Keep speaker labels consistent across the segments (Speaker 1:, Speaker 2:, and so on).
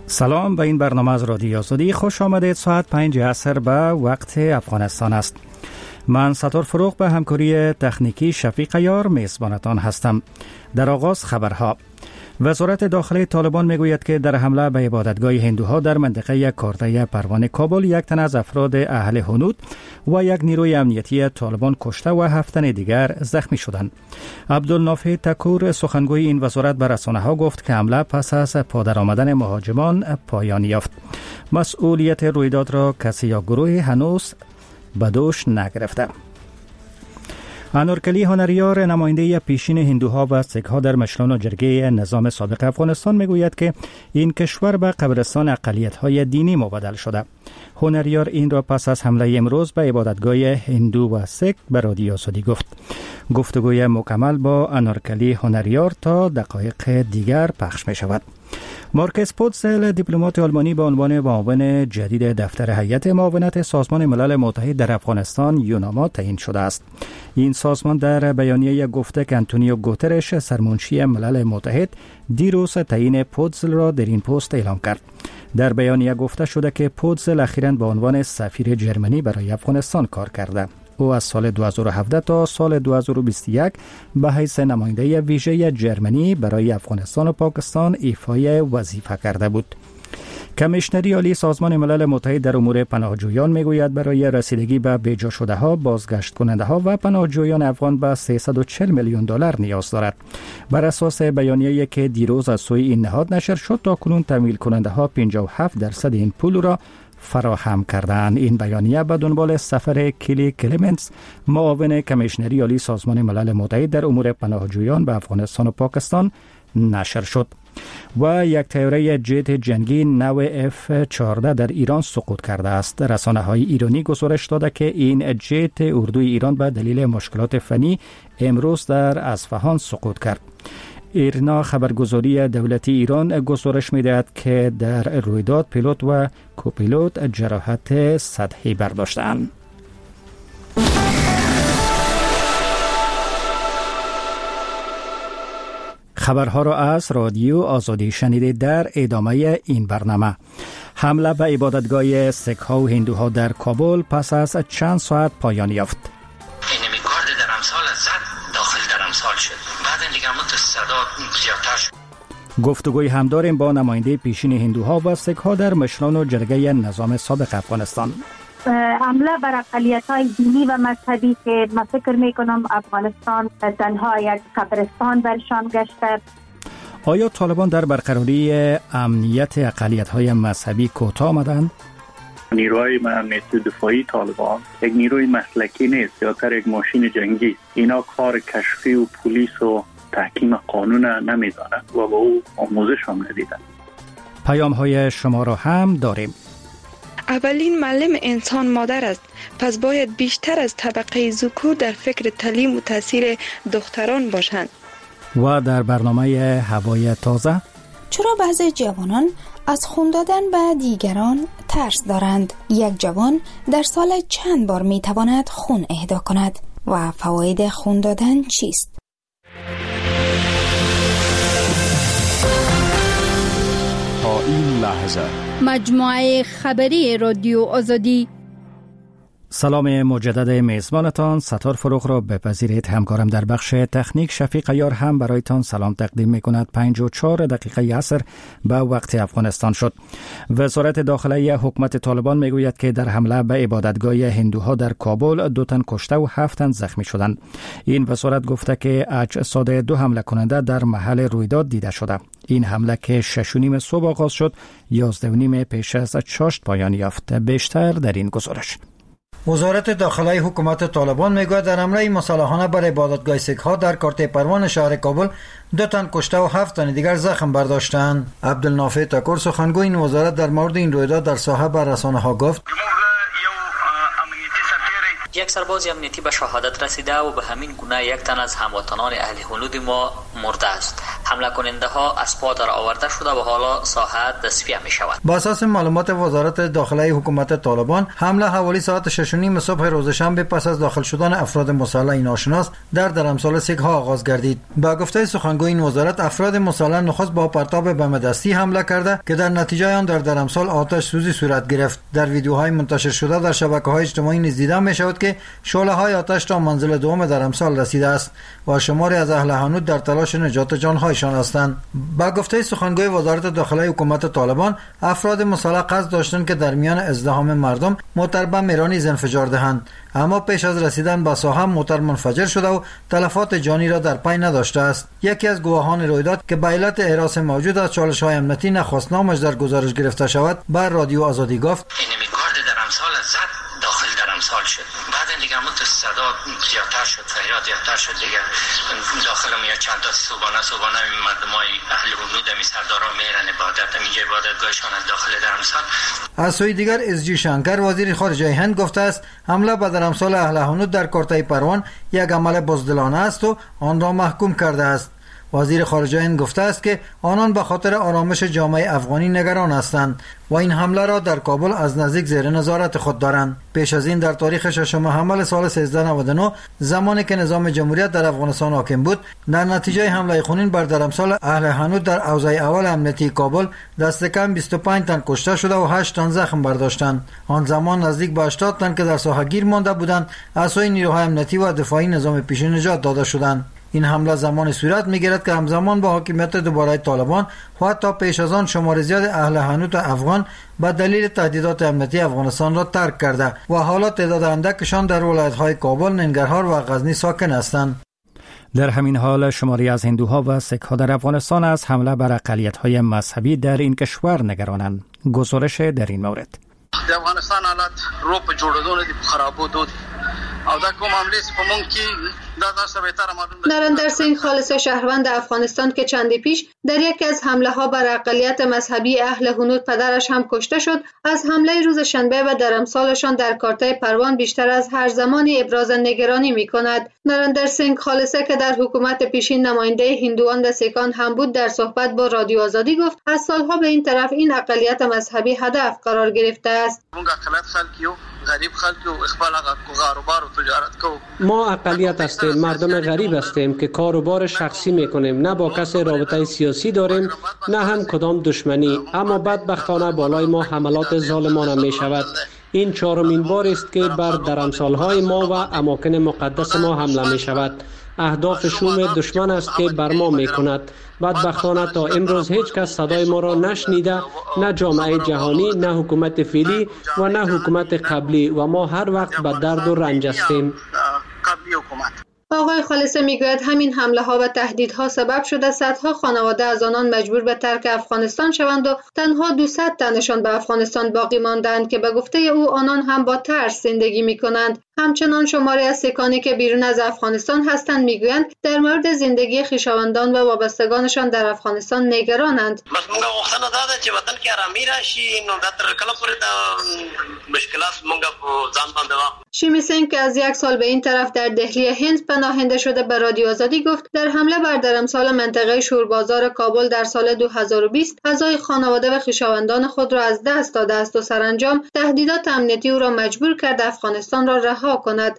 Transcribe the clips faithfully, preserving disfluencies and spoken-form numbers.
Speaker 1: سلام، به این برنامه از رادیو آزادی خوش آمدید. ساعت پنج عصر به وقت افغانستان است. من ستار فروغ به همکاری تکنیکی شفیق یار میزبانتان هستم. در آغاز خبرها. وزارت داخلی طالبان میگوید که در حمله به عبادتگاه هندوها در منطقه کارته پروان کابل یک تن از افراد اهل هنود و یک نیروی امنیتی طالبان کشته و هفت تن دیگر زخمی شدند. عبدالنافع تکور سخنگوی این وزارت به رسانه‌ها گفت که حمله پس از پادر آمدن مهاجمان پایان یافت. مسئولیت رویداد را کسی یا گروهی هنوز به دوش نگرفته. انورکلی هنریار نماینده پیشین هندوها و سیک‌ها در مشلون و جرگه نظام سابق افغانستان میگوید که این کشور به قبرستان اقلیت‌های دینی مبدل شده. هنریار این را پس از حمله امروز به عبادتگاه هندو و سیک به رادیو آزادی گفت. گفتگوی مکمل با انورکلی هنریار تا دقایق دیگر پخش می شود. مارکس پوتزل دیپلمات آلمانی به عنوان معاون جدید دفتر هیئت معاونت سازمان ملل متحد در افغانستان یوناما تعیین شده است. این سازمان در بیانیه گفته که آنتونیو گوترش سرمنشی ملل متحد دیروز تعیین پوتزل را در این پست اعلام کرد. در بیانیه گفته شده که پوتزل اخیراً به عنوان سفیر جرمنی برای افغانستان کار کرده. او از سال دو هزار و هفده تا سال دو هزار و بیست و یک به حیث نماینده ویژه جرمنی برای افغانستان و پاکستان ایفای وظیفه کرده بود. کمیشنری عالی سازمان ملل متحد در امور پناهجویان میگوید برای رسیدگی به بیجا شده ها، بازگشت کننده ها و پناهجویان افغان به سیصد و چهل میلیون دلار نیاز دارد. بر اساس بیانیه‌ای که دیروز از سوی این نهاد نشر شد، تاکنون تمویل کننده ها پنجاه و هفت درصد این پول را فراهم کردند. این بیانیه به دنبال سفر کلی کلمنتس، معاون کمیشنری عالی سازمان ملل متحد در امور پناهجویان به افغانستان و پاکستان نشر شد. و یک طیاره جت جنگی نو اف چهارده در ایران سقوط کرده است. رسانه‌های ایرانی گزارش داده که این جت اردوی ایران به دلیل مشکلات فنی امروز در اصفهان سقوط کرد. ایرنا خبرگزاری دولتی ایران گزارش می‌دهد که در رویداد پیلوت و کوپیلوت جراحت سطحی برداشتند. خبرها را از رادیو آزادی شنیدید. در ادامه این برنامه، حمله به عبادتگاه سیک‌ها و هندوها در کابل پس از چند ساعت پایان یافت.
Speaker 2: اینمی گارد در امسال زد داخل در امسال شد، بعد دیگه مت صدا زیادتر شد.
Speaker 1: گفتگوی هم داریم با نماینده پیشین هندوها و سیک‌ها در مشلون و جرگه نظام سابق افغانستان.
Speaker 3: حمله بر اقلیت‌های دینی و مذهبی که من فکر می‌کنم افغانستان تنها یک قبرستان برشان گشته.
Speaker 1: آیا طالبان در برقراری امنیت اقلیت‌های مذهبی کوتاه آمدند؟
Speaker 4: نیروهای امنیتی دفاعی طالبان یک نیروی مسلکی نیست، یا یک ماشین جنگی. اینا کار کشفی و پلیس و تحکیم قانون نمی‌دانند و با او آموزش هم ندیدند.
Speaker 1: پیام‌های شما را هم داریم.
Speaker 5: اولین معلم انسان مادر است، پس باید بیشتر از طبقه ذکور در فکر تعلیم و تاثیر دختران باشند.
Speaker 1: و در برنامه هوای تازه،
Speaker 6: چرا بعضی جوانان از خون دادن به دیگران ترس دارند؟ یک جوان در سال چند بار می تواند خون اهدا کند و فواید خون دادن چیست؟
Speaker 7: تا این لحظه
Speaker 8: مجموعه خبری رادیو آزادی.
Speaker 1: سلام مجدد میزبانتان ستار فروغ را بپذیرید. همکارم در بخش تکنیک شفیق یار هم برایتان سلام تقدیم می کند. پنج و چهار دقیقه عصر به وقت افغانستان شد. وزارت داخلی حکومت طالبان می گوید که در حمله به عبادتگاه هندوها در کابل دو تن کشته و هفت تن زخمی شدند. این وزارت گفته که اجساد دو حمله کننده در محل رویداد دیده شده. این حمله که شش و نیم صبح آغاز شد، یازده و نیم پیش از چاشت پایان یافت. بیشتر در این گزارش.
Speaker 9: وزارت داخلی حکومت طالبان میگوید در حمله مسلحانه بر عبادتگاه سیک‌ها در کارته پروان شهر کابل دو تن کشته و هفت تن دیگر زخم برداشتند. عبدالنافع تکور سخنگوی این وزارت در مورد این رویداد در ساحه به رسانه‌ها گفت:
Speaker 10: یک سرباز امنیتی به شهادت رسیده و به همین گونه یک تن از هموطنان اهل هنود ما مرده است. حمله کننده ها از پا در آورده شده و حالا ساحه تصفیه می شود.
Speaker 9: با اساس معلومات وزارت داخله حکومت طالبان، حمله حوالی ساعت شش و نیم صبح روز شنبه پس از داخل شدن افراد مسلح ناشناس در درمسال سیک ها آغاز گردید. با گفته سخنگوی این وزارت، افراد مسلح نخست با پرتاب بم دستی حمله کرده که در نتیجه آن در درمسال آتش سوزی صورت گرفت. در ویدیوهای منتشر شده در شبکه‌های اجتماعی نیز دیده می شود که شعله‌های آتش تا منزل دوم درمسال رسیده است و شماری از اهل حانوت در تلاش نجات جان‌هایشان هستند. با گفته سخنگوی وزارت داخله حکومت طالبان، افراد مسلح قصد داشتند که در میان ازدحام مردم موتر بم نیز انفجار دهند، اما پیش از رسیدن به ساحه موتر منفجر شده و تلفات جانی را در پی نداشته است. یکی از گواهان رویداد که به علت احراس موجود از چالش‌های امنیتی نخواست نامش در گزارش گرفته شود، بر رادیو آزادی گفت:
Speaker 2: درمسال زد داخل درمسال شد. بعد دیگه مت صدا زیادتر شد، فریاد زیادتر شد دیگه. داخل میاد چند تا صبحانه صبحانه مردمای اهل حدود می سردارا میرن عبادت اینجا عبادتگاهشان داخل درمسال.
Speaker 9: از سوی دیگر اس جی شنکر وزیر خارجه هند گفته است حمله به درمسال اهل حانوت در کارتای پروان یک عمل بزدلانه است و آن را محکوم کرده است. وزیر خارجه هند گفته است که آنان به خاطر آرامش جامعه افغانی نگران هستند و این حمله را در کابل از نزدیک زیر نظارت خود دارند. پیش از این در تاریخ ششم حمل سال سیزده نود و نه، زمانی که نظام جمهوریت در افغانستان حاکم بود، در نتیجه حمله خونین بر درمسال اهل حانوت در اوضاع اول امنیتی کابل دست کم بیست و پنج تن کشته شده و هشت تن زخم برداشتند. آن زمان نزدیک به هشتاد تن که در ساحه گیر مانده بودند از سوی نیروهای امنیتی و دفاعی نظام پیشین نجات داده شدند. این حمله زمان صورت می‌گیرد که همزمان با حاکمیت دوباره طالبان و حتی پیش از آن شمار زیاد اهل حانوت افغان به دلیل تهدیدات امنیتی افغانستان را ترک کرده و حالا تعداد اندکشان در ولایت‌های کابل، ننگرهار و غزنی ساکن هستند.
Speaker 1: در همین حال شماری از هندوها و سیک‌ها در افغانستان از حمله بر اقلیت‌های مذهبی در این کشور نگرانند. گزارش در این مورد:
Speaker 11: د افغانستان حالت رو په جوړېدو دي خرابېدو دي او دا کوم عملي په مونږ کې دا تاسو به تر معلومه.
Speaker 12: نریندر سینگ خالص شهروند افغانستان که چندی پیش در یکی از حمله ها بر اقلیت مذهبی اهل حانوت پدرش هم کشته شد، از حمله روز شنبه و درمسالشان در کارتای پروان بیشتر از هر زمانی ابراز نگرانی می کند. نریندر سینگ خالصه که در حکومت پیشین نماینده هندوان و سیکان هم بود، در صحبت با رادیو آزادی گفت از سالها به این طرف این اقلیت مذهبی هدف قرار گرفته است.
Speaker 13: ما اقلیت هستیم، مردم غریب هستیم که کار و بار شخصی میکنیم، نه با کسی رابطه سیاسی داریم نه هم کدام دشمنی، اما بدبختانه بالای ما حملات ظالمانه می شود. این چهارمین بار است که بر درمسالهای ما و اماکن مقدس ما حمله می شود. اهداف شوم دشمن است که بر ما می کند. بدبختانه تا امروز هیچ کس صدای ما را نشنیده، نه جامعه جهانی، نه حکومت فعلی و نه حکومت قبلی، و ما هر وقت به درد و رنج هستیم.
Speaker 12: آقای خالصه میگوید همین حمله ها و تهدیدها سبب شده صدها خانواده از آنان مجبور به ترک افغانستان شوند و تنها دویست تنشان به افغانستان باقی ماندند که به گفته او آنان هم با ترس زندگی می کنند. همچنان شماری از سیکانی که بیرون از افغانستان هستند میگویند در مورد زندگی خویشاوندان و وابستگانشان در افغانستان نگرانند. شیمی سینگ که از یک سال به این طرف در دهلی هند پناهنده شده به رادیو آزادی گفت در حمله بر درمسال منطقه شوربازار کابل در سال دو هزار و بیست اعضای خانواده و خویشاوندان خود را از دست داده است و سرانجام تهدیدات امنیتی او را مجبور کرده افغانستان را رها کند.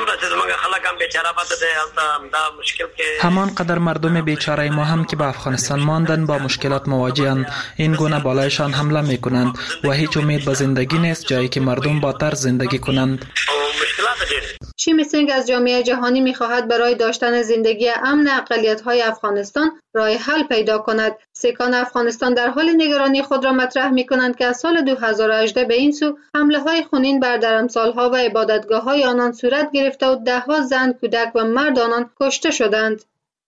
Speaker 14: همان قدر مردم بیچاره ما هم که به افغانستان ماندن با مشکلات مواجهند. این گونه بالایشان حمله می کنند و هیچ امید به زندگی نیست جایی که مردم با ترس زندگی کنند.
Speaker 12: شیمی سینگ از جامعه جهانی می خواهد برای داشتن زندگی امن اقلیت های افغانستان راه حل پیدا کند. سیکان افغانستان در حال نگرانی خود را مطرح می کنند که از سال دو هزار و هجده به این سو حمله های خونین بر درمسال ها و عبادتگاه های آنان صورت گرفته و ده ها زن، کودک و مرد آنان کشته شدند.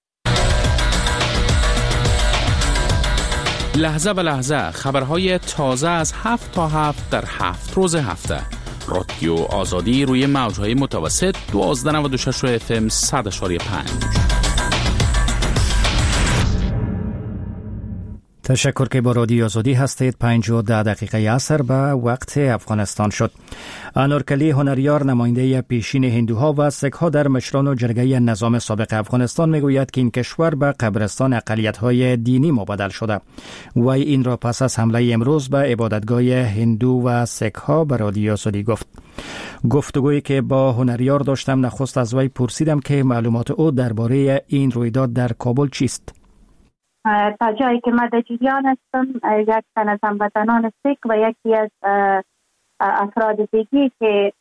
Speaker 7: لحظه به لحظه خبرهای تازه از هفت تا هفت در هفت روز هفته. رادیو آزادی روی موجهای متوسط دوازده نود و شش اف ام صد اشاری پنج.
Speaker 1: تشکر که با رادیو آزادی هستید. پنج و ده دقیقه عصر به وقت افغانستان شد. انارکلی هنریار نماینده پیشین هندوها و سکها در مشران و جرگه نظام سابق افغانستان میگوید که این کشور به قبرستان اقلیت‌های دینی مبدل شده. وی این را پس از حمله امروز به عبادتگاه هندو و سکها به رادیو آزادی گفت. گفتگویی که با هنریار داشتم نخست از وی پرسیدم که معلومات او درباره این رویداد در کابل چیست.
Speaker 3: تا جایی که من در جریان هستم، یک تن از هموطنان سیک و یکی از افراد دیگی که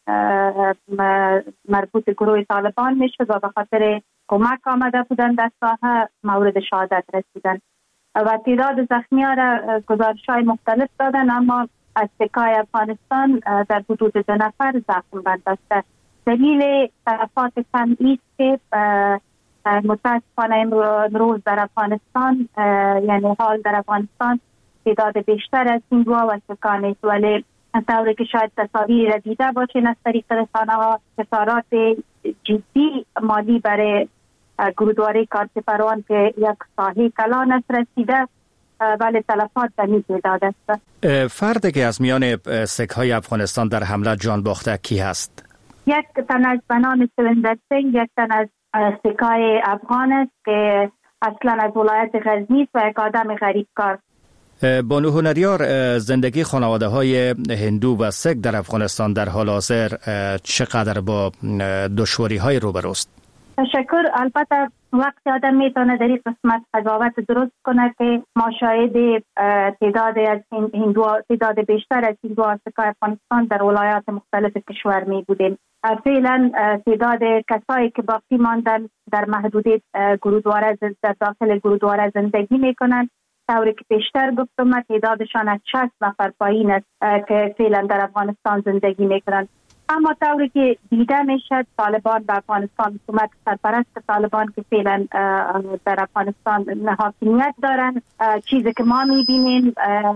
Speaker 3: مربوط گروه طالبان میشد و به خاطر کمک آمده بودن در ساحه مورد شهادت رسیدن و تعداد زخمی‌ها را گزارش‌های مختلف دادن، اما از سکای افغانستان در حدود دو نفر زخم برداشته. دلیل تلفات کم ایست که متاسفانه امروز در افغانستان، یعنی حال در افغانستان تعداد بیشتر از هندوها و سکان است، ولی طوری که شاید تصاویر را دیده باشین از طریق رسانه‌ها، خسارات جدی مالی برای گرودواره کارسپروان که یک ساحه کلان است رسیده، ولی تلفات به این تعداد است.
Speaker 1: فردی که از میان سکهای افغانستان در حمله جان باخته کی هست؟
Speaker 3: یک تن از بنان سویندر سنگ، یک تن از سکای افغان است که اصلا از ولایت غزنی است و یک آدم غریب کار.
Speaker 1: بانو هنریار، زندگی خانواده های هندو و سک در افغانستان در حال حاضر چقدر با دشواری های روبروست؟
Speaker 3: تشکر. البته وقت آدم میتونه در این قسمت قضاوت درست کنه که ما شاهد تعداد از هندو تعداد بیشتر از هندو و سکای افغانستان در ولایات مختلف کشور می بودیم. فعلا تعداد کسایی که باقی ماندن در محدوده گرودواره در داخل گرودواره زندگی میکنن، طوری که بیشتر گفتم تعدادشان از شصت نفر پایین است که فعلا در افغانستان زندگی میکنن. اما طوری که دیده میشد طالبان به افغانستان، حکومت سرپرست طالبان که فعلا در افغانستان حاکمیت دارن، چیزی که ما میبینیم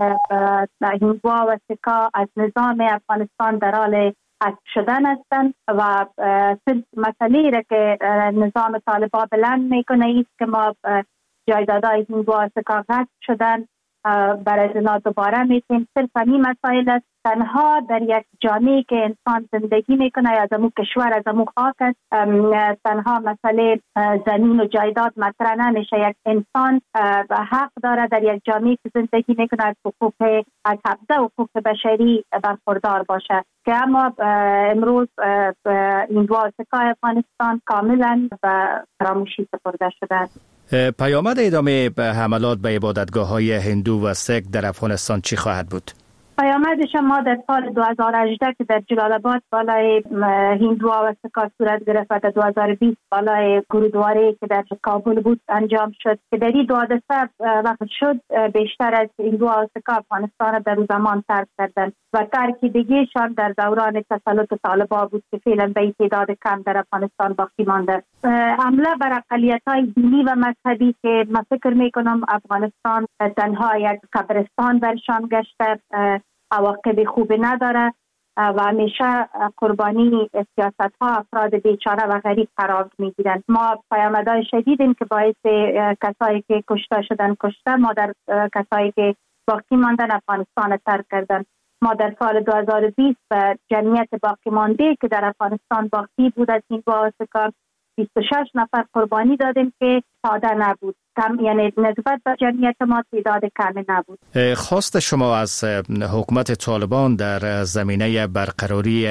Speaker 3: هندوها و سکا از نظام افغانستان در حال حذف شدن هستند و صرف مسئله را که نظام طالبان بلند میکنه ایست که ما جایدادهای هندوها و سکا غصب شدن برای زنا دوباره میتیم. صرف همین مسائل است. تنها در یک جامعه که انسان زندگی میکنه یا از امو کشور از امو خاک است، تنها مسئله زمین و جایداد مطرح نمیشه. یک انسان حق داره در یک جامعه که زندگی میکنه از حقوق از حفظ حقوق بشری برخوردار باشه، که اما امروز هندوها و سکای افغانستان کاملا به فراموشی سپرده شده است.
Speaker 1: پیامد ادامه حملات به عبادتگاه های هندو و سک در افغانستان چی خواهد بود؟
Speaker 3: پیامدش ما در سال دو هزار و هجده که در جلال آباد بالای هندوها و سکا صورت گرفت و در دو هزار و بیست بالای گرودواره که در کابل بود انجام شد، که در این دو حادثه وقت شد بیشتر از هندوها و سکا افغانستان در اون زمان ترک کردن و ترکیدگیشان در دوران تسلط طالبان بود که فعلا به این تعداد کم در افغانستان باقی مانده. حمله بر اقلیت‌های دینی و مذهبی که من فکر میکنم افغانستان تنها یک قبرستان برشان گشته، عواقب خوبی نداره و همیشه قربانی سیاست ها افراد بیچاره و غریب قرار میگیرند. ما پیامدهای شدیدیم که باعث کسایی که کشته شدن کشته، ما در کسایی که باقی ماندن افغانستان ترک کردن. ما در سال دو هزار و بیست به جمعیت باقی مانده که در افغانستان باقی بود از این واسطه بیست و شش نفر قربانی دادیم که ساده نبود، کم، یعنی نسبت به جمعیت ما تعداد کمی نبود.
Speaker 1: خواست شما از حکومت طالبان در زمینه برقراری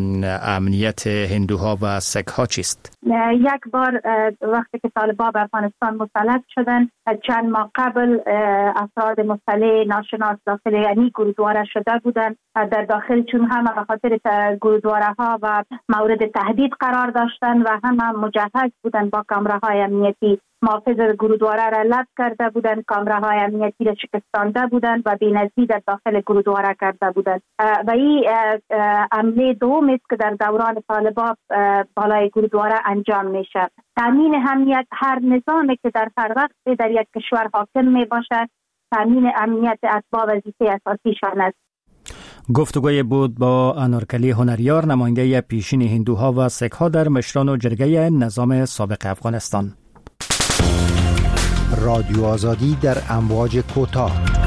Speaker 1: امنیت هندوها و سکها چیست؟
Speaker 3: یک بار وقتی که طالبان به افغانستان مسلط شدن، چند ماه قبل افراد مسلح ناشناس داخل یعنی گرودواره شده بودند. در داخل چون همه به خاطر گرودواره ها و مورد تهدید قرار داشتن و همه مجهز بودند با کامراهای امنیتی. محافظ گرودواره را لب کرده بودند، کامراهای امنیتی را شکستانده بودند و بی‌نظیر در داخل گرودواره کرده بودند. و این حمله دوم است که در دوران طالبان بالای گرودواره انجام میشه. تامین امنیت هر نظامی که در هر وقت در یک کشور حاکم می باشد، تامین امنیت اسباب وظیفه اساسیشان است.
Speaker 1: گفتگوی بود با انارکلی هنریار، نماینده پیشین هندوها و سکها در مشران و جرگه نظام سابق افغانستان.
Speaker 15: رادیو آزادی در امواج کوتاه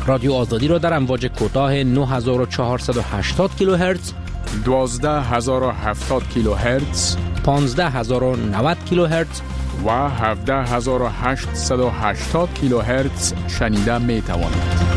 Speaker 15: رادیو آزادی را در امواج کوتاه نه هزار و چهارصد و هشتاد کیلوهرتز،
Speaker 16: دوازده هزار و هفتاد کیلوهرتز،
Speaker 15: پانزده هزار و نود کیلوهرتز
Speaker 16: و هفده هزار و هشتصد و هشتاد کیلوهرتز شنیده می توانید.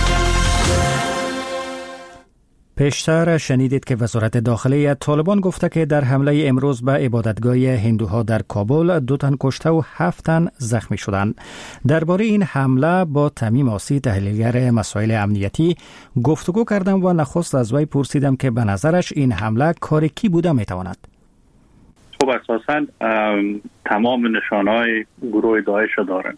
Speaker 1: پیشتر شنیدید که وزارت داخلی طالبان گفته که در حمله امروز به عبادتگاه هندوها در کابل دو تن کشته و هفت تن زخمی شدند. درباره این حمله با تمیم آسی، تحلیلگر مسائل امنیتی، گفتگو کردم و نخست از وی پرسیدم که به نظرش این حمله کار کی بوده میتواند؟
Speaker 4: خب اساساً تمام نشانهای گروه داعش را دارن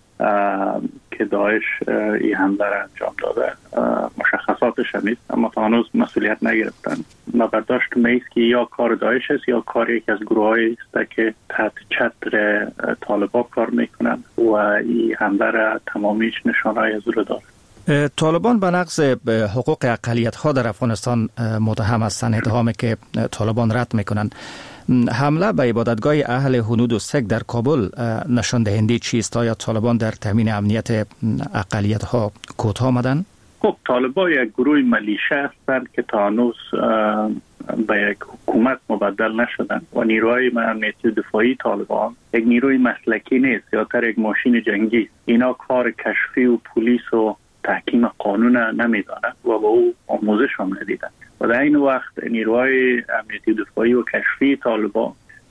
Speaker 4: که داعش این حمله را انجام داده. مشخصاتش هم نیست، اما تا هنوز مسئولیت نگرفتن. ما برداشت میست که یا کار داعش است یا کار یک از گروه هایی است که تحت چتر طالبان کار میکنن و این حمله را تمامیش نشانهای از او را داره.
Speaker 1: طالبان به نقض حقوق اقلیت ها در افغانستان متهم هستند، اتهامی که طالبان رد میکنند. حمله به عبادتگاه اهل هنود و سک در کابل نشان دهنده چیست؟ آیا طالبان در تامین امنیت اقلیت ها کوتاه آمدند؟
Speaker 4: خب طالبان یک گروه ملیشه هستند که تا هنوز به یک حکومت مبدل نشدن و نیروهای امنیتی دفاعی طالبان یک نیروی مسلکی نیست، یا تر یک ماشین جنگی. اینا کار کشفی و پلیس و تحکیم قانون نمیدانند و با او آموزش هم ندیدند. و در این وقت نیروهای امنیتی دفاعی و کشفی طالبان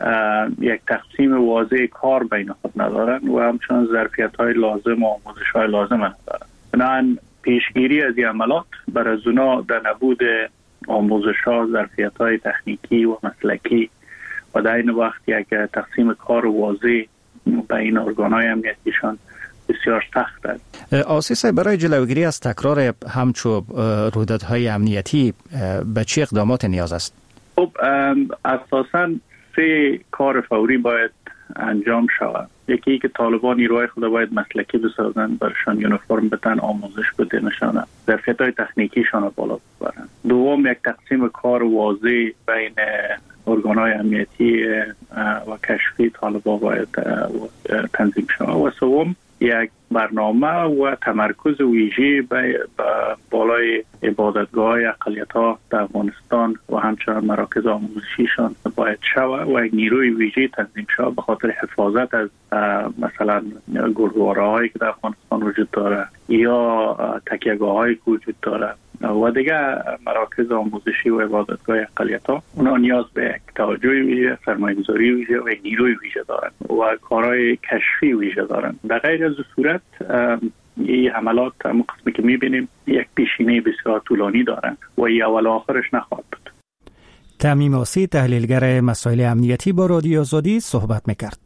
Speaker 4: یک تقسیم واضح کار بین خود ندارند و همچنان ظرفیت‌های لازم و آموزش‌های لازم ندارند. بنابراین پیشگیری از این عملات بر از اونا در نبود آموزش‌ها، ظرفیت‌های تکنیکی و مسلکی و در این وقت یک تقسیم کار واضح بین ارگان‌های امنیتیشان بسیار سخت است.
Speaker 1: آسیس برای جلوگیری از تکرار همچو رویدادهای امنیتی به چه اقدامات نیاز است؟
Speaker 4: خب اساساً سه کار فوری باید انجام شود. یکی که طالبان نیروهای خود باید مسلکی بسازند، برشان یونیفرم بدن، آموزش بده، نشانه ظرفیت‌های تکنیکیشان بالا ببرند. دوم یک تقسیم کار واضح بین ارگان‌های امنیتی و کشفی طالبان باید تنظیم شود. و سوم یک برنامه و تمرکز ویژه به بالای عبادتگاه‌های اقلیت‌ها در افغانستان و همچنان مراکز آموزشیشان باید شود و یک نیروی ویژه تنظیم شود به خاطر حفاظت از مثلا گردواره‌هایی که در افغانستان وجود داره یا تکیه‌گاه‌هایی که وجود داره و دیگه مراکز آموزشی و عبادتگاه اقلیت‌ها. اونا نیاز به یک توجه ویژه، سرمایه‌گذاری ویژه و نیروی ویژه دارن و کارهای کشفی ویژه دارن. در غیر از صورت این حملات هم قسمی که می‌بینیم یک پیشینه بسیار طولانی دارن و این اول آخرش نخواهد بود.
Speaker 1: تمیم آسی، تحلیلگر مسائل امنیتی، با رادیو آزادی صحبت می‌کرد.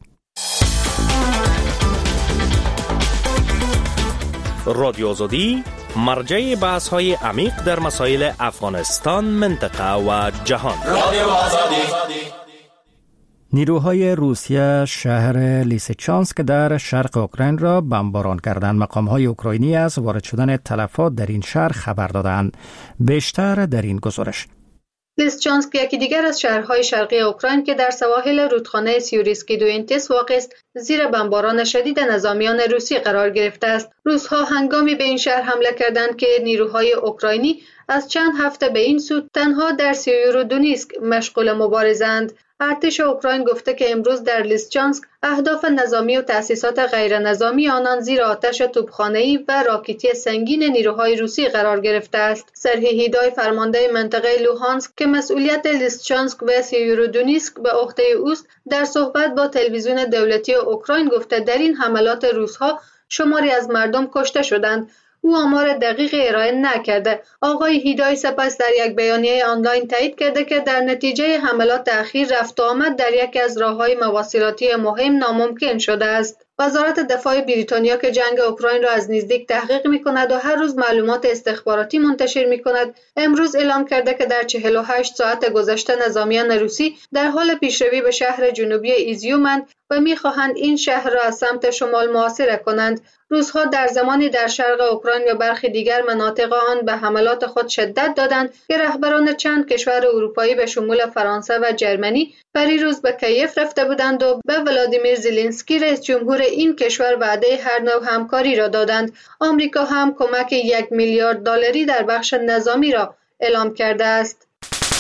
Speaker 17: رادیو آزادی مرجع بحث های عمیق در مسائل افغانستان، منطقه و جهان. رادیو آزادی.
Speaker 1: نیروهای روسیه شهر لیسیچانسک در شرق اوکراین را بمباران کردند. مقام‌های اوکراینی از وارد شدن تلفات در این شهر خبر دادند. بیشتر در این گزارش.
Speaker 12: لیسچانسک یکی دیگر از شهرهای شرقی اوکراین که در سواحل رودخانه سیوریسکی دوینتس واقع است، زیر بمباران شدید نظامیان روسی قرار گرفته است. روس‌ها هنگامی به این شهر حمله کردند که نیروهای اوکراینی از چند هفته به این سو تنها در سیورودونیسک مشغول مبارزند. ارتش اوکراین گفته که امروز در لیسچانسک اهداف نظامی و تأسیسات غیر نظامی آنان زیر آتش توپخانه‌ای و راکتی سنگین نیروهای روسی قرار گرفته است. سرهی هیدای فرمانده منطقه لوهانسک که مسئولیت لیسچانسک و سیورودونیسک به عهده اوست، در صحبت با تلویزیون دولتی اوکراین گفته در این حملات روس‌ها شماری از مردم کشته شدند. او آمار دقیق ارائه نکرده. آقای هیدای سپس در یک بیانیه آنلاین تایید کرده که در نتیجه حملات اخیر رفت و آمد در یکی از راه‌های مواصلاتی مهم ناممکن شده است. وزارت دفاع بریتانیا که جنگ اوکراین را از نزدیک تحقیق می‌کند و هر روز معلومات استخباراتی منتشر می‌کند، امروز اعلام کرده که در چهل و هشت ساعت گذشته نظامیان روسی در حال پیشروی به شهر جنوبی ایزیومند و می‌خواهند این شهر را از سمت شمال محاصره کنند. روس‌ها در زمانی در شرق اوکراین و برخی دیگر مناطق آن به حملات خود شدت دادند که رهبران چند کشور اروپایی به شمول فرانسه و جرمنی پریروز به کیف رفته بودند و به ولادیمیر زلنسکی رئیس جمهور این کشور وعده هر نوع همکاری را دادند. آمریکا هم کمک یک میلیارد دلاری در بخش نظامی را اعلام کرده است.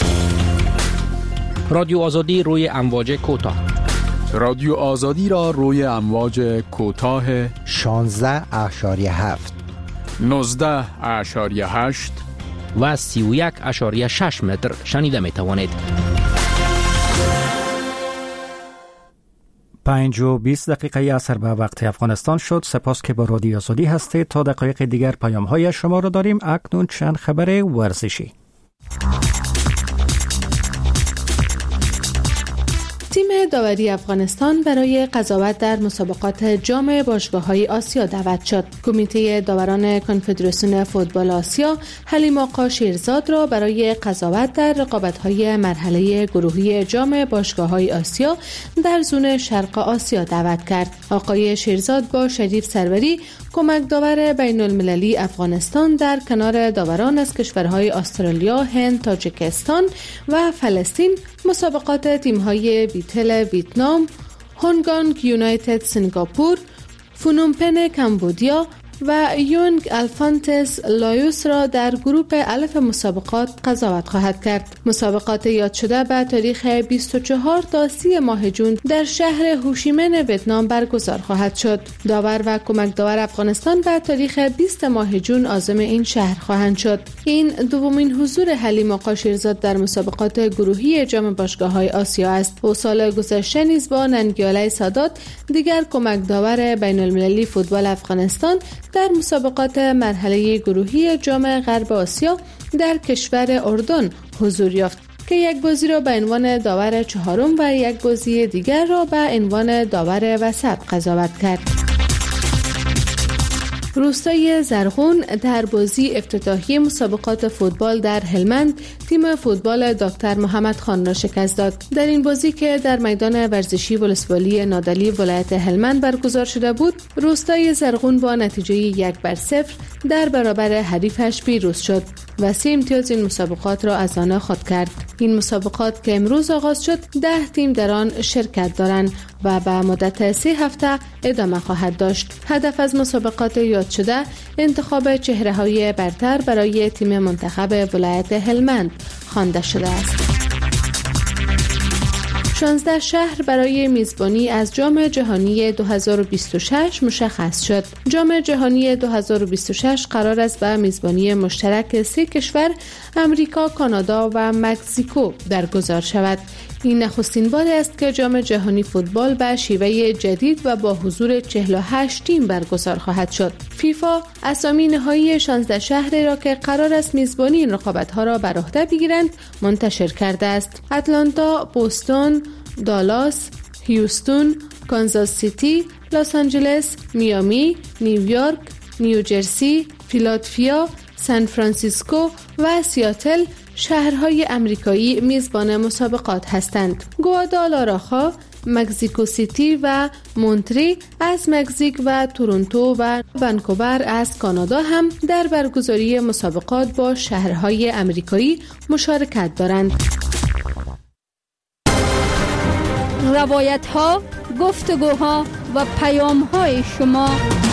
Speaker 15: رادیو آزادی روی امواج کوتاه.
Speaker 16: رادیو آزادی را روی امواج کوتاه
Speaker 18: شانزده اشاری هفت،
Speaker 16: نوزده اشاری هشت
Speaker 15: و سی و یک اشاری شش متر شنیده می توانید.
Speaker 1: پنج و بیست دقیقه عصر به وقت افغانستان شد. سپاس که با رادیو آزادی هستید. تا دقایق دیگر پیام های شما را داریم. اکنون چند خبر ورزشی.
Speaker 19: تیم داوری افغانستان برای قضاوت در مسابقات جام باشگاه‌های آسیا دعوت شد. کمیته داوران کنفدراسیون فوتبال آسیا حلیم آقا شیرزاد را برای قضاوت در رقابت‌های مرحله گروهی جام باشگاه‌های آسیا در زون شرق آسیا دعوت کرد. آقای شیرزاد با شریف سروری کمک داور بین المللی افغانستان در کنار داوران از کشورهای استرالیا، هند، تاجیکستان و فلسطین مسابقات تیم‌های بیتل ویتنام، هونگانگ یونایتد سنگاپور، فنومپن کمبودیا و یونگ الفانتس لایوس را در گروه الف مسابقات قضاوت خواهد کرد. مسابقات یاد شده به تاریخ بیست و چهار تا سی ماه جون در شهر هوشیمن ویتنام برگزار خواهد شد. داور و کمک داور افغانستان به تاریخ بیست ماه جون عازم این شهر خواهند شد. این دومین حضور حلیم آقا شیرزاد در مسابقات گروهی جام باشگاه‌های آسیا است. او سال گذشته نیز با ننگیاله سادات دیگر کمک داور بین المللی فوتبال افغانستان در مسابقات مرحله گروهی جام غرب آسیا در کشور اردن حضور یافت که یک بازی را به عنوان داور چهارم و یک بازی دیگر را به عنوان داور وسط قضاوت کرد. روستای زرغون در بازی افتتاحی مسابقات فوتبال در هلمند تیم فوتبال دکتر محمد خان را شکست داد. در این بازی که در میدان ورزشی ولسوالی نادعلی ولایت هلمند برگزار شده بود، روستای زرغون با نتیجه یک بر صفر در برابر حریفش پیروز شد و سه امتیاز این مسابقات را از آن خود کرد. این مسابقات که امروز آغاز شد ده تیم در آن شرکت دارند و به مدت سه هفته ادامه خواهد داشت. هدف از مسابقات یاد شده انتخاب چهره‌های برتر برای تیم منتخب ولایت هلمند خوانده شده است. شانزده شهر برای میزبانی از جام جهانی دو هزار و بیست و شش مشخص شد. جام جهانی دو هزار و بیست و شش قرار است به میزبانی مشترک سه کشور امریکا، کانادا و مکزیکو برگزار شود. این نخستین بار است که جام جهانی فوتبال به شیوه جدید و با حضور چهل و هشت تیم برگزار خواهد شد. فیفا اسامی نهایی شانزده شهری را که قرار است میزبانی این رقابت‌ها را بر عهده بگیرند منتشر کرده است. اتلانتا، بوستون، دالاس، هیوستون، کانزاس سیتی، لس آنجلس، میامی، نیویورک، نیوجرسی، فیلادلفیا، سان فرانسیسکو و سیاتل شهرهای امریکایی میزبان مسابقات هستند. گوادالاراخا، مکزیکو سیتی و مونتری از مکزیک و تورنتو و ونکوور از کانادا هم در برگزاری مسابقات با شهرهای امریکایی مشارکت دارند.
Speaker 8: روایت‌ها، گفتگوها و پیام‌های شما.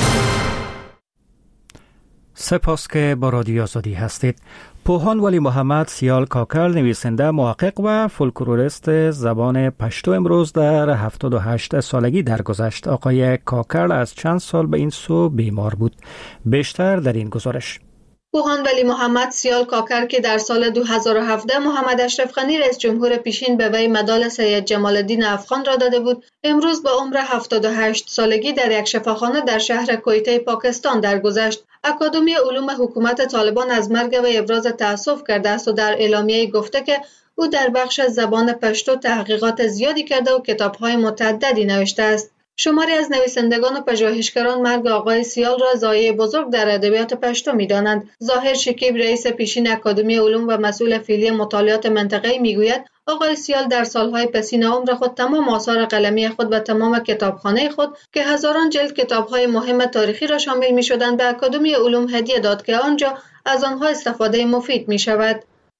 Speaker 1: سپاس که با رادیو آزادی هستید. پوهان ولی محمد سیال کاکل، نویسنده، محقق و فولکلوریست زبان پشتو، امروز در هفتاد و هشت سالگی درگذشت. آقای کاکل از چند سال به این سو بیمار بود. بیشتر در این گزارش.
Speaker 12: پوهان ولی محمد سیال کاکر که در سال دو هزار و هفده محمد اشرف غنی رئیس جمهور پیشین به وی مدال سید جمال الدین افغان را داده بود، امروز به عمر هفتاد و هشت سالگی در یک شفاخانه در شهر کویته پاکستان درگذشت. اکادمی علوم حکومت طالبان از مرگ وی ابراز تأسف کرده است و در اعلامیه گفته که او در بخش زبان پشتو تحقیقات زیادی کرده و کتاب‌های متعددی نوشته است. شماری از نویسندگان و پژوهشگران مرگ آقای سیال را ضایعه بزرگ در ادبیات پشتو می‌دانند. ظاهر شکیب، رئیس پیشین اکادمی علوم و مسئول فیلی مطالعات منطقه‌ای میگوید آقای سیال در سالهای پسین عمر خود تمام آثار قلمی خود و تمام کتابخانه خود که هزاران جلد کتاب‌های مهم تاریخی را شامل می‌شدند به اکادمی علوم هدیه داد که آنجا از آنها استفاده مفید می‌شود.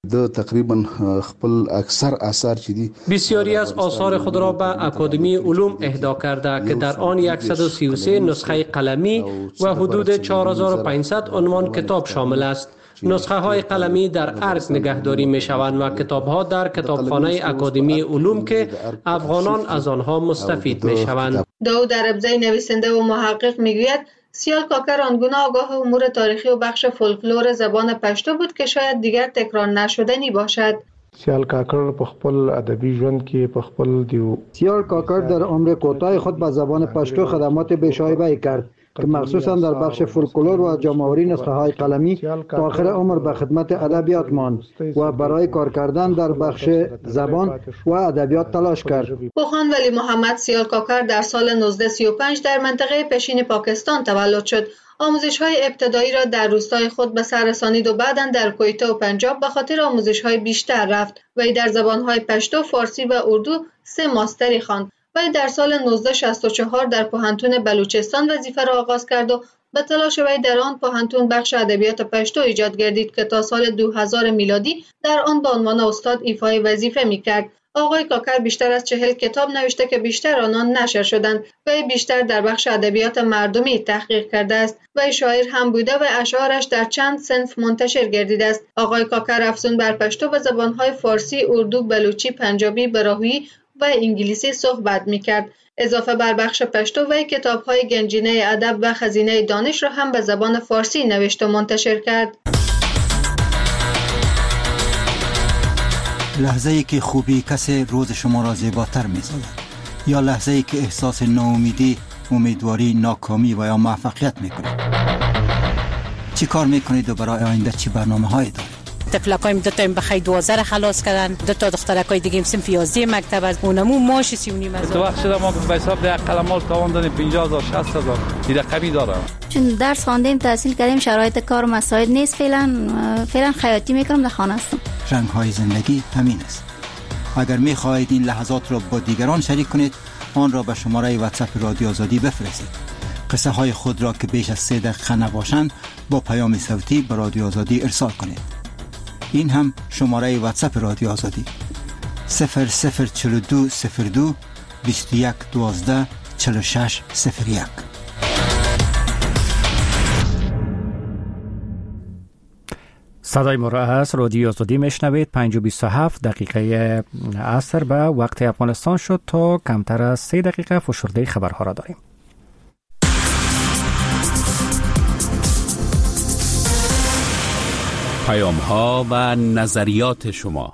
Speaker 20: د تقریبا خپل اکثر آثار چې دي
Speaker 13: بسیاری از آثار خود را به اکادمی علوم اهدا کرده که در آن صد و سی و سه نسخه قلمی و حدود چهار هزار و پانصد عنوان کتاب شامل است. نسخه های قلمی در ارگ نگهداری می شوند و کتاب ها در کتابخانه اکادمی علوم که افغانان از آنها مستفید می شوند.
Speaker 12: داود عربزی نویسنده و محقق می گوید سیال کاکر آنگونه آگاه امور تاریخی و بخش فولکلور زبان پشتو بود که شاید دیگر تکرار نشدنی باشد.
Speaker 21: سیال کاکر په خپل ادبی ژوند کې په خپل دیو
Speaker 22: سیال کاکر در عمر کوتاه خود به زبان پشتو خدمات بی‌شایبه کرد که مخصوصا در بخش فولکلور و جمع‌آوری نسخه های قلمی تا آخر عمر به خدمت ادبیات ماند و برای کار کردن در بخش زبان و ادبیات تلاش کرد.
Speaker 12: بخان ولی محمد سیال کاکر در سال نوزده سی و پنج در منطقه پشین پاکستان تولد شد. آموزش های ابتدایی را در روستای خود به سر رسانید و بعداً در کویته و پنجاب به خاطر آموزش های بیشتر رفت. وی در زبان های پشتو، فارسی و اردو سه ماستری خواند. وی در سال نوزده شصت و چهار در پوهنتون بلوچستان وظیفه را آغاز کرد و به تلاش وی در آن پوهنتون بخش ادبیات پشتو ایجاد گردید که تا سال دو هزار میلادی در آن به عنوان استاد ایفای وظیفه میکرد. آقای کاکر بیشتر از چهل کتاب نوشته که بیشتر آنان نشر شدند. وی بیشتر در بخش ادبیات مردمی تحقیق کرده است. وی شاعر هم بوده و اشعارش در چند صنف منتشر گردیده است. آقای کاکر افزون بر پشتو و زبانهای فارسی، اردو، بلوچی، پنجابی، براهویی و انگلیسی صحبت می‌کرد. اضافه بر بخش پشتو وی کتاب‌های گنجینه ادب و خزینه دانش را هم به زبان فارسی نوشت و منتشر کرد.
Speaker 23: لحظه ای که خوبی کسی روز شما را زیباتر می‌سازد یا لحظه ای که احساس ناامیدی، امیدواری، ناکامی و یا موفقیت می‌کنید. چی کار می‌کنید و برای آینده چی برنامه‌هایی دارید؟
Speaker 24: تفلکایم دو تا بخای دوازده خلاص کردن، دو تا دخترکای دیگه صنف یازده مکتب از اونمو ماش سی و نیم هزار.
Speaker 25: تو وقت شده ما به حساب ده قلمال تاوان دادیم پنجاه هزار شصت هزار این رقمی داره.
Speaker 26: چون درس خواندیم تحصیل کردیم شرایط کار مساعد نیست، فعلا فعلا خیاطی میکنم در خانه هستم.
Speaker 23: رنگ های زندگی همین است. اگر میخواهید این لحظات را با دیگران شریک کنید آن را به شماره واتساپ رادیو آزادی بفرستید. قصه های خود را که بیش از سه دقیقه نباشند با پیام صوتی به رادیو آزادی ارسال کنید. این هم شماره واتساپ رادیو آزادی صفر صفر چهل و دو صفر دو بیست و یک دوازده چهل و شش صفر یک.
Speaker 1: صدای ما را از رادیو آزادی میشنوید. پنج و بیست و هفت دقیقه عصر به وقت افغانستان شد تا کمتر از سه دقیقه فشرده خبرها را داریم.
Speaker 7: پیام ها و نظریات شما.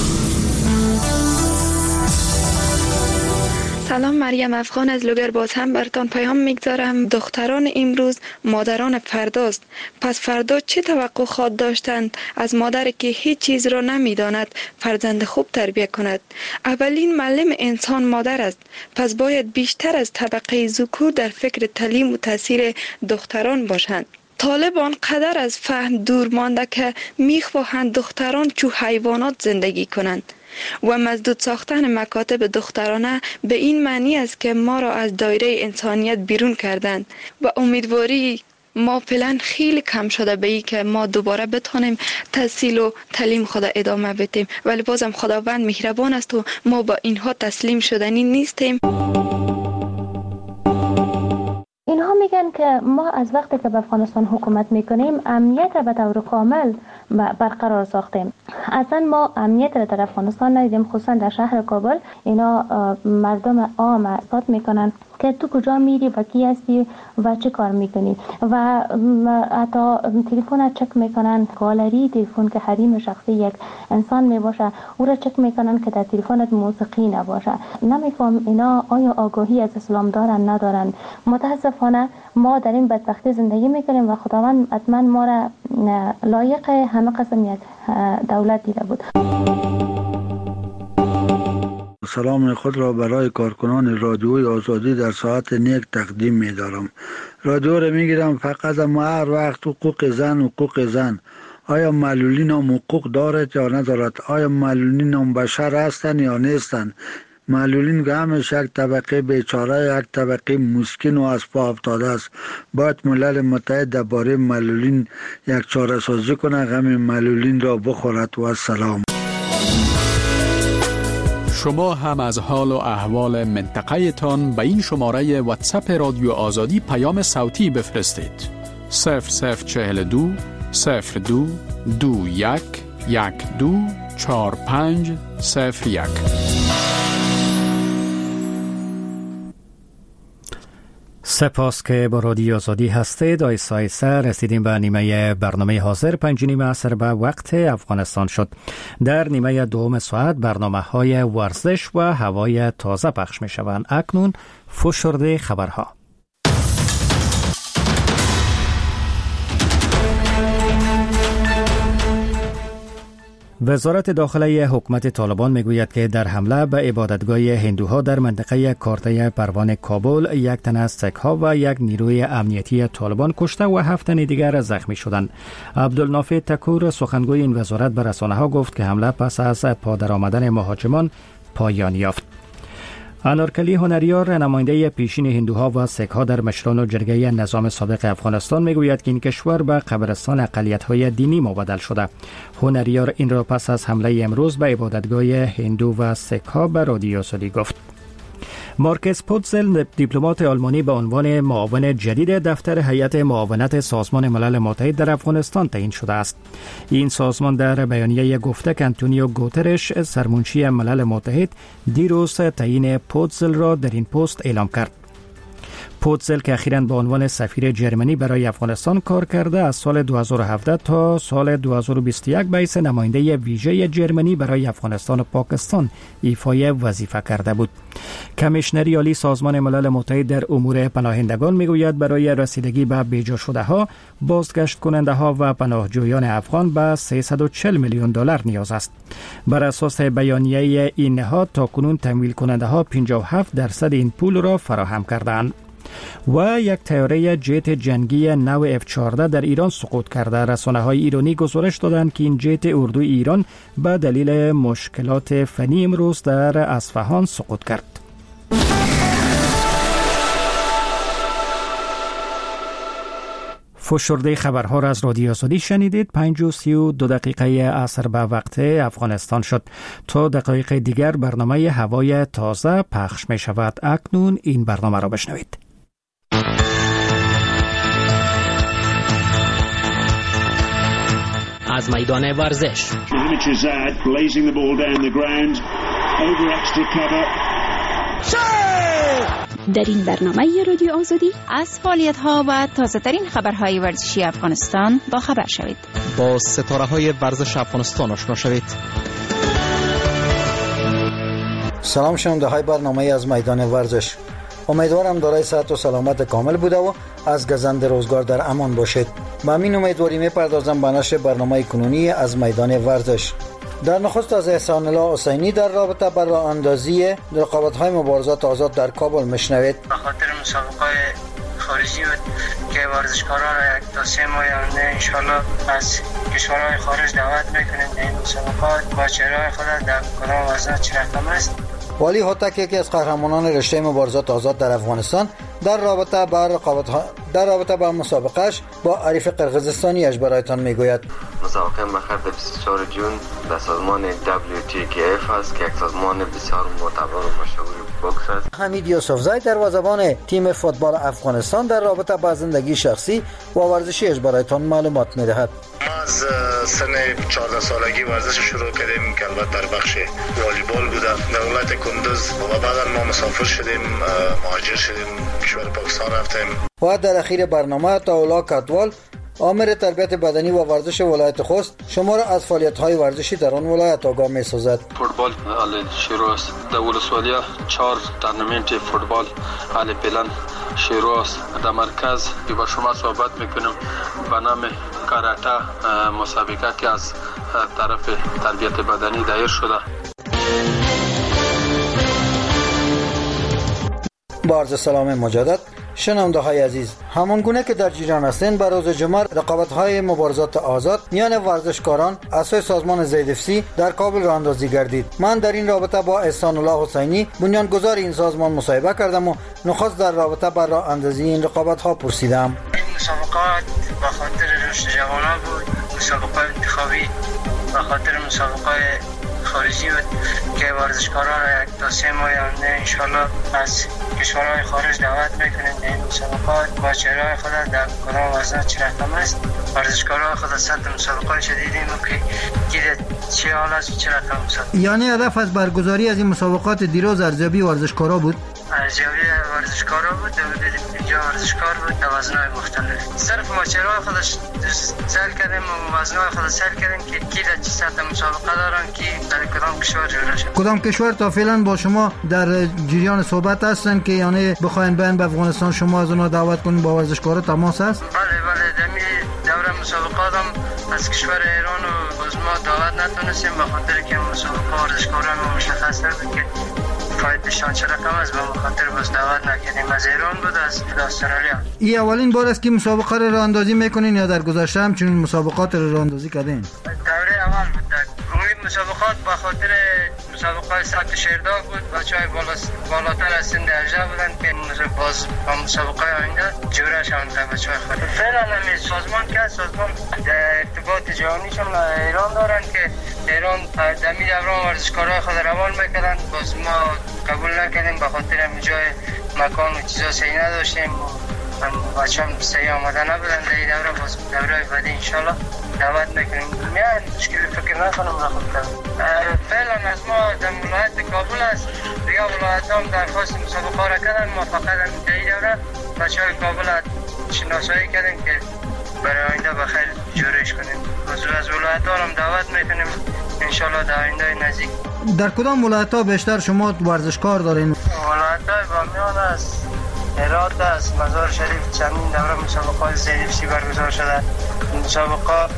Speaker 5: سلام، مریم افغان از لوگر. باز هم براتان پیام میگذارم. دختران امروز مادران فرداست. پس فردا چه توقع خواهد داشتند از مادری که هیچ چیز را نمیداند فرزند خوب تربیت کند؟ اولین معلم انسان مادر است. پس باید بیشتر از طبقه ذکور در فکر تعلیم و تاثیر دختران باشند. طالبان قدر از فهم دور مانده که میخواهند دختران چو حیوانات زندگی کنند و مزدود ساختن مکاتب دخترانه به این معنی است که ما را از دایره انسانیت بیرون کردند و امیدواری ما فعلا خیلی کم شده به این که ما دوباره بتونیم تحصیل و تعلیم خود ادامه بدیم، ولی بازم خداوند مهربان است و ما با اینها تسلیم شدنی نیستیم.
Speaker 27: اینها میگن که ما از وقتی که به افغانستان حکومت میکنیم امنیت به طور کامل برقرار ساختیم. اصلا ما امنیت را در افغانستان ندیدیم، خصوصا در شهر کابل. اینا مردم عام اثبات میکنن که تو کجا میری و کی هستی و چه کار میکنی و حتی تلفن چک میکنن. گالری تلفن که حریم شخصی یک انسان میباشه او را چک میکنن که در تلفنت موسیقی نباشه. نمیفهم اینا آیا آگاهی از اسلام دارن ندارن. متاسفانه ما در این بدبختی زندگی میکنیم و خداوند حتما ما را لایق همه قسم یک دولت دیده بود.
Speaker 28: سلام خود را برای کارکنان رادیوی آزادی در ساعت نیک تقدیم می دارم. رادیو را می گیرم فقط اما هر وقت حقوق زن حقوق زن. آیا معلولین هم حقوق دارد یا ندارد؟ آیا معلولین هم بشر هستند یا نیستند؟ معلولین که همش یک طبقه بیچاره، یک طبقه مسکین و از پا افتاده است. باید ملل متحد درباره معلولین یک چاره سازی کنه، غم معلولین را بخورد. و السلام.
Speaker 16: شما هم از حال و احوال منطقه تان به این شماره واتساپ رادیو آزادی پیام صوتی بفرستید. صفر صفر چهل دو صفر دو دو یک یک دو چهار پنج صفر یک.
Speaker 1: سپاس که با رادیو آزادی هستید. آیسا آیسا رسیدیم به نیمه برنامه حاضر. پنج نیمه عصر به وقت افغانستان شد. در نیمه دوم ساعت برنامه های ورزش و هوای تازه پخش می شوند. اکنون فشرده خبرها. وزارت داخله حکومت طالبان میگوید که در حمله به عبادتگاه هندوها در منطقه کارته پروان کابل یک تن از سک‌ها و یک نیروی امنیتی طالبان کشته و هفت تن دیگر زخمی شدند. عبدالنافع تکور سخنگوی این وزارت به رسانه‌ها گفت که حمله پس از پادر آمدن مهاجمان پایان یافت. انارکلی هنریار نماینده پیشین هندوها و سک‌ها در مشران و جرگه نظام سابق افغانستان میگوید که این کشور به قبرستان اقلیت‌های دینی مبدل شده. هنریار این را پس از حمله امروز به عبادتگاه هندو و سک‌ها به رادیو آزادی گفت. مارکس پوتزل دیپلمات آلمانی به عنوان معاون جدید دفتر هیئت معاونت سازمان ملل متحد در افغانستان تعیین شده است. این سازمان در بیانیه گفته که انتونیو گوترش سرمنشی ملل متحد دیروز تعیین پوتزل را در این پست اعلام کرد. پوتزل که اخیراً به عنوان سفیر جرمنی برای افغانستان کار کرده از سال دو هزار و هفده تا سال دو هزار و بیست و یک به حیث نماینده ویژه جرمنی برای افغانستان و پاکستان ایفای وظیفه کرده بود. کمیشنری عالی سازمان ملل متحد در امور پناهندگان میگوید برای رسیدگی به بیجا شده ها، بازگشت کننده ها و پناهجویان افغان به سیصد و چهل میلیون دلار نیاز است. بر اساس بیانیه این نهاد تاکنون تمویل کننده ها پنجاه و هفت درصد این پول را فراهم کردند. و یک طیاره جت جنگی نو اف چهارده در ایران سقوط کرده. رسانه‌های ایرانی گزارش دادند که این جت اردوی ایران به دلیل مشکلات فنی امروز در اصفهان سقوط کرد. فشرده خبرها را از رادیو آزادی شنیدید. پنج و سی و دو دقیقه عصر به وقت افغانستان شد. تا دقایق دیگر برنامه هوای تازه پخش می شود. اکنون این برنامه را بشنوید.
Speaker 15: از میدان ورزش
Speaker 2: در این برنامه رادیو آزادی از فعالیت‌ها و تازه‌ترین خبرهای ورزشی افغانستان با خبر شوید.
Speaker 15: با ستاره‌های ورزش افغانستان آشنا شوید.
Speaker 22: سلام شنونده های برنامه از میدان ورزش. امیدوارم دارای صحت و سلامت کامل بوده و از گزند روزگار در امان باشید. با این امیدواری میپردازم به نشر برنامه کنونی از میدان ورزش. در نخست از احسان الله حسینی در رابطه با راه اندازی رقابت‌های مبارزات آزاد در کابل میشنوید.
Speaker 3: به خاطر مسابقات خارجی بود که ورزشکاران را یک تا سه ماه آینده انشالله از کشورهای خارج دعوت میکنیم در این مسابقات با چهره‌های خود در کدام وزنات چه رقم است.
Speaker 22: والی هوتک یکی از قهرمانان رشته مبارزات آزاد در افغانستان در رابطه با رقابت‌ها در رابطه با مسابقهش با عریف قرقیزستانی اش برایتان میگوید.
Speaker 4: مسابقه مخر در بیست و چهارم جون در سازمان دبلیو تی کی اف است که یک سازمان بسیار معتبر و مشهور بوکس است.
Speaker 22: حمید یوسفزی دروازه‌بان تیم فوتبال افغانستان در رابطه با زندگی شخصی و ورزشی اش برایتان معلومات میدهد.
Speaker 6: ما از سن چهارده سالگی ورزش شروع کردیم که البته در بخش والیبال بوده. در ولایت کندوز و بعدا ما مسافر شدیم، مهاجر شدیم، کشور پاکستان رفتیم.
Speaker 22: و در اخیر برنامه تاولا کاتوال آمر تربیت بدنی و ورزش ولایت خوست شما را از فعالیت‌های ورزشی در آن ولایت آگاه می‌سازد.
Speaker 9: فوتبال حال شروع است. در ولسوالی چهار تورنمنت فوتبال حال پلان شروع است. در مرکز که با شما صحبت می‌کنم به نام کاراته مسابقه که از طرف تربیت بدنی دایر شده.
Speaker 22: با عرض سلام مجدد شنونده های عزیز، همان گونه که در جریان هستند بر روز جمعه رقابت های مبارزات آزاد میان ورزشکاران از سوی سازمان زد اف سی در کابل راه اندازی گردید. من در این رابطه با احسان الله حسینی بنیانگذار این سازمان مصاحبه کردم و نخست در رابطه با راه اندازی این رقابت ها پرسیدم.
Speaker 3: این مسابقات به خاطر رشد جوانان بود، مسابقات انتخابی به خاطر مسابقات خارجی بود که ورزشکاران را یک تا سه ماه ان شاء الله از کشورهای خارج دعوت میکنیم در این مسابقات. با چهره‌های خود در کدام وزن چه رقم است، ورزشکاران خود صد مسابقات شدیدیم که دیده چه حال است و چه رقم است.
Speaker 22: یعنی هدف از برگزاری از این مسابقات دیروز ارزیابی ورزشکارا بود؟
Speaker 3: ارزیابی ورزشکارا بود، اینجا ورزشکار بود در وزن‌های مختلف. صرف ما چهره‌های خودش سل کردیم و وزن‌های خود سل کردیم که کی در چه سطح مسابقه دارن، کی در کدام کشور جوړه شد.
Speaker 22: کدام کشور تا فعلا با شما در جریان صحبت هستن که یعنی بخواین بیان به افغانستان شما از اونها دعوت کنین با ورزشکارا تماس هست؟
Speaker 3: بله بله، در می دوره مسابقات هم از کشور ایران و از ما دعوت نتونستیم به خاطر که مسابقه ورزشکاران مشخص بود که فایدهشان چه رقم است، به خاطر بس دعوت نکردیم. از ایران بود، از استرالیا.
Speaker 22: این اولین بار است که مسابقه را راه اندازی میکنین یا در گذشته هم چنین مسابقات را راه اندازی کردین؟
Speaker 3: دوره اول بود. این مسابقات به خاطر مسابقات ثبت شیردار بود، بچه‌های بالا بالاتر از سن درجه بودن که باز با مسابقه آینده جوره شوند تا بچه‌های خود. فعلا همین سازمان که سازمان ارتباط جهانیشون ایران دارن که ایران دمی دوران ورزشکارای خود روان میکردن، باز ما قبول نکردیم به خاطر همین جای مکان و چیزا صحیح نداشتیم. بچه هم صحیح آمده نبودن در این دوره، باز دوره بعدی انشالله دعوت میکنیم. میان مشکلی فکر نکنم رخم کنم. فعلا از ما در ولایت کابل است، دیگه ولایت هم درخواست مسابقه را کردن، ما فقط در این دوره بچه های کابل شناسایی کردیم که برای آینده بخیر جورش کنیم. از ولایت هم دعوت میکنیم انشالله در آینده نزدیک.
Speaker 22: در کدام ولایت ها بیشتر شما ورزشکار دارین؟
Speaker 3: ولایت های بامیان است، هرات است، مزار شریف. چندین دوره مسابقات زد اف سی برگزار شده. مسابقات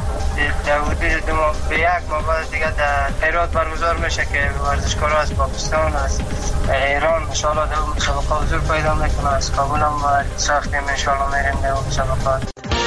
Speaker 3: در حدود دو ماه به یک ماه بعد دیگه در هرات برگزار میشه که ورزشکارا از پاکستان، از ایران ان شاء الله در مسابقات حضور پیدا میکنه. از کابل هم ساختیم ان شاء الله میریم در مسابقات.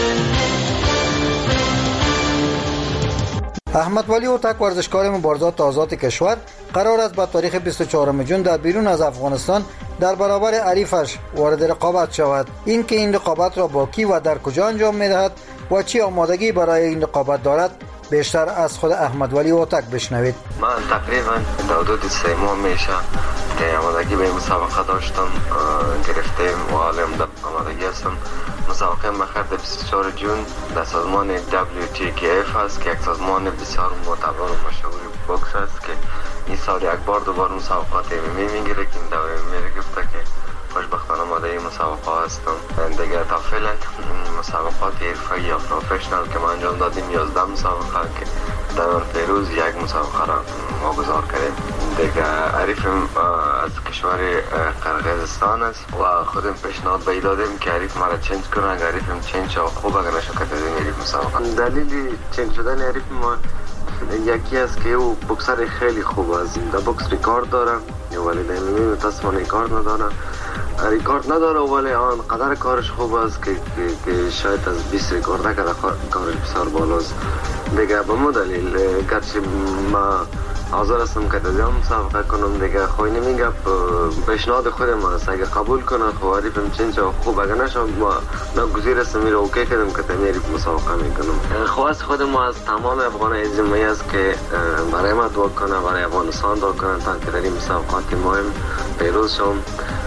Speaker 22: احمد ولی اوتک ورزشکار مبارزات آزاد کشور قرار است با تاریخ بیست و چهارم جون در بیرون از افغانستان در برابر عریفش وارد رقابت شود. این که این رقابت را با کی و در کجا انجام میدهد و چی آمادگی برای این رقابت دارد بیشتر از خود احمد ولی اوتک بشنوید.
Speaker 4: من تقریبا در حدود سه ماه میشه که آمادگی به مسابقه داشتم گرفتیم و حالا آمادگی هستم. مسابقه مخیر در بیست و چهارم جون در سازمان دبلیو تی کی اف است که یک سازمان بسیار معتبر و مشهور بوکس است که این سال یک بار دوباره مسابقات ام ام میگیره که این دوره میره گفته که خوشبختانه آماده این مسابقه هستم. دیگه تا فعلا مسابقات حرفه‌ای یا پروفشنال که ما انجام دادیم یازده مسابقه که در پیروز یک مسابقه را واگذار کردیم. دیگه حریفم از کشور قرقیزستان است و خودم پیشنهاد به دادیم که حریف مرا چنج کنه. اگر حریفم چنج شد خوب، اگر نشد که تازه میریم مسابقه. دلیل چنج شدن حریف ما یکی است که او بوکسر خیلی خوب است، در بوکس ریکارد داره ولی در ام ام متاسفانه ریکارد نداره. ریکارد نداره ولی آن قدر کارش خوب است که, که, که شاید از بیست ریکارد نکرده، کارش بسیار بالاست. دیگه به مو دلیل گرچه ما حاضر هستم که در مسابقه کنم، دیگه خواهی نمیگه پیشنهاد خودم است. اگه قبول کنه خب حریفم چنچه خوب، اگه نشم ما ناگزیر هستم میره اوکی کردم که تمیری مسابقه میکنم. خواست خودم ما از تمام افغان عزیزی است که برای ما دعا کنه، برای افغانستان دعا کنه تا که در این مسابقات مهم پیروز شم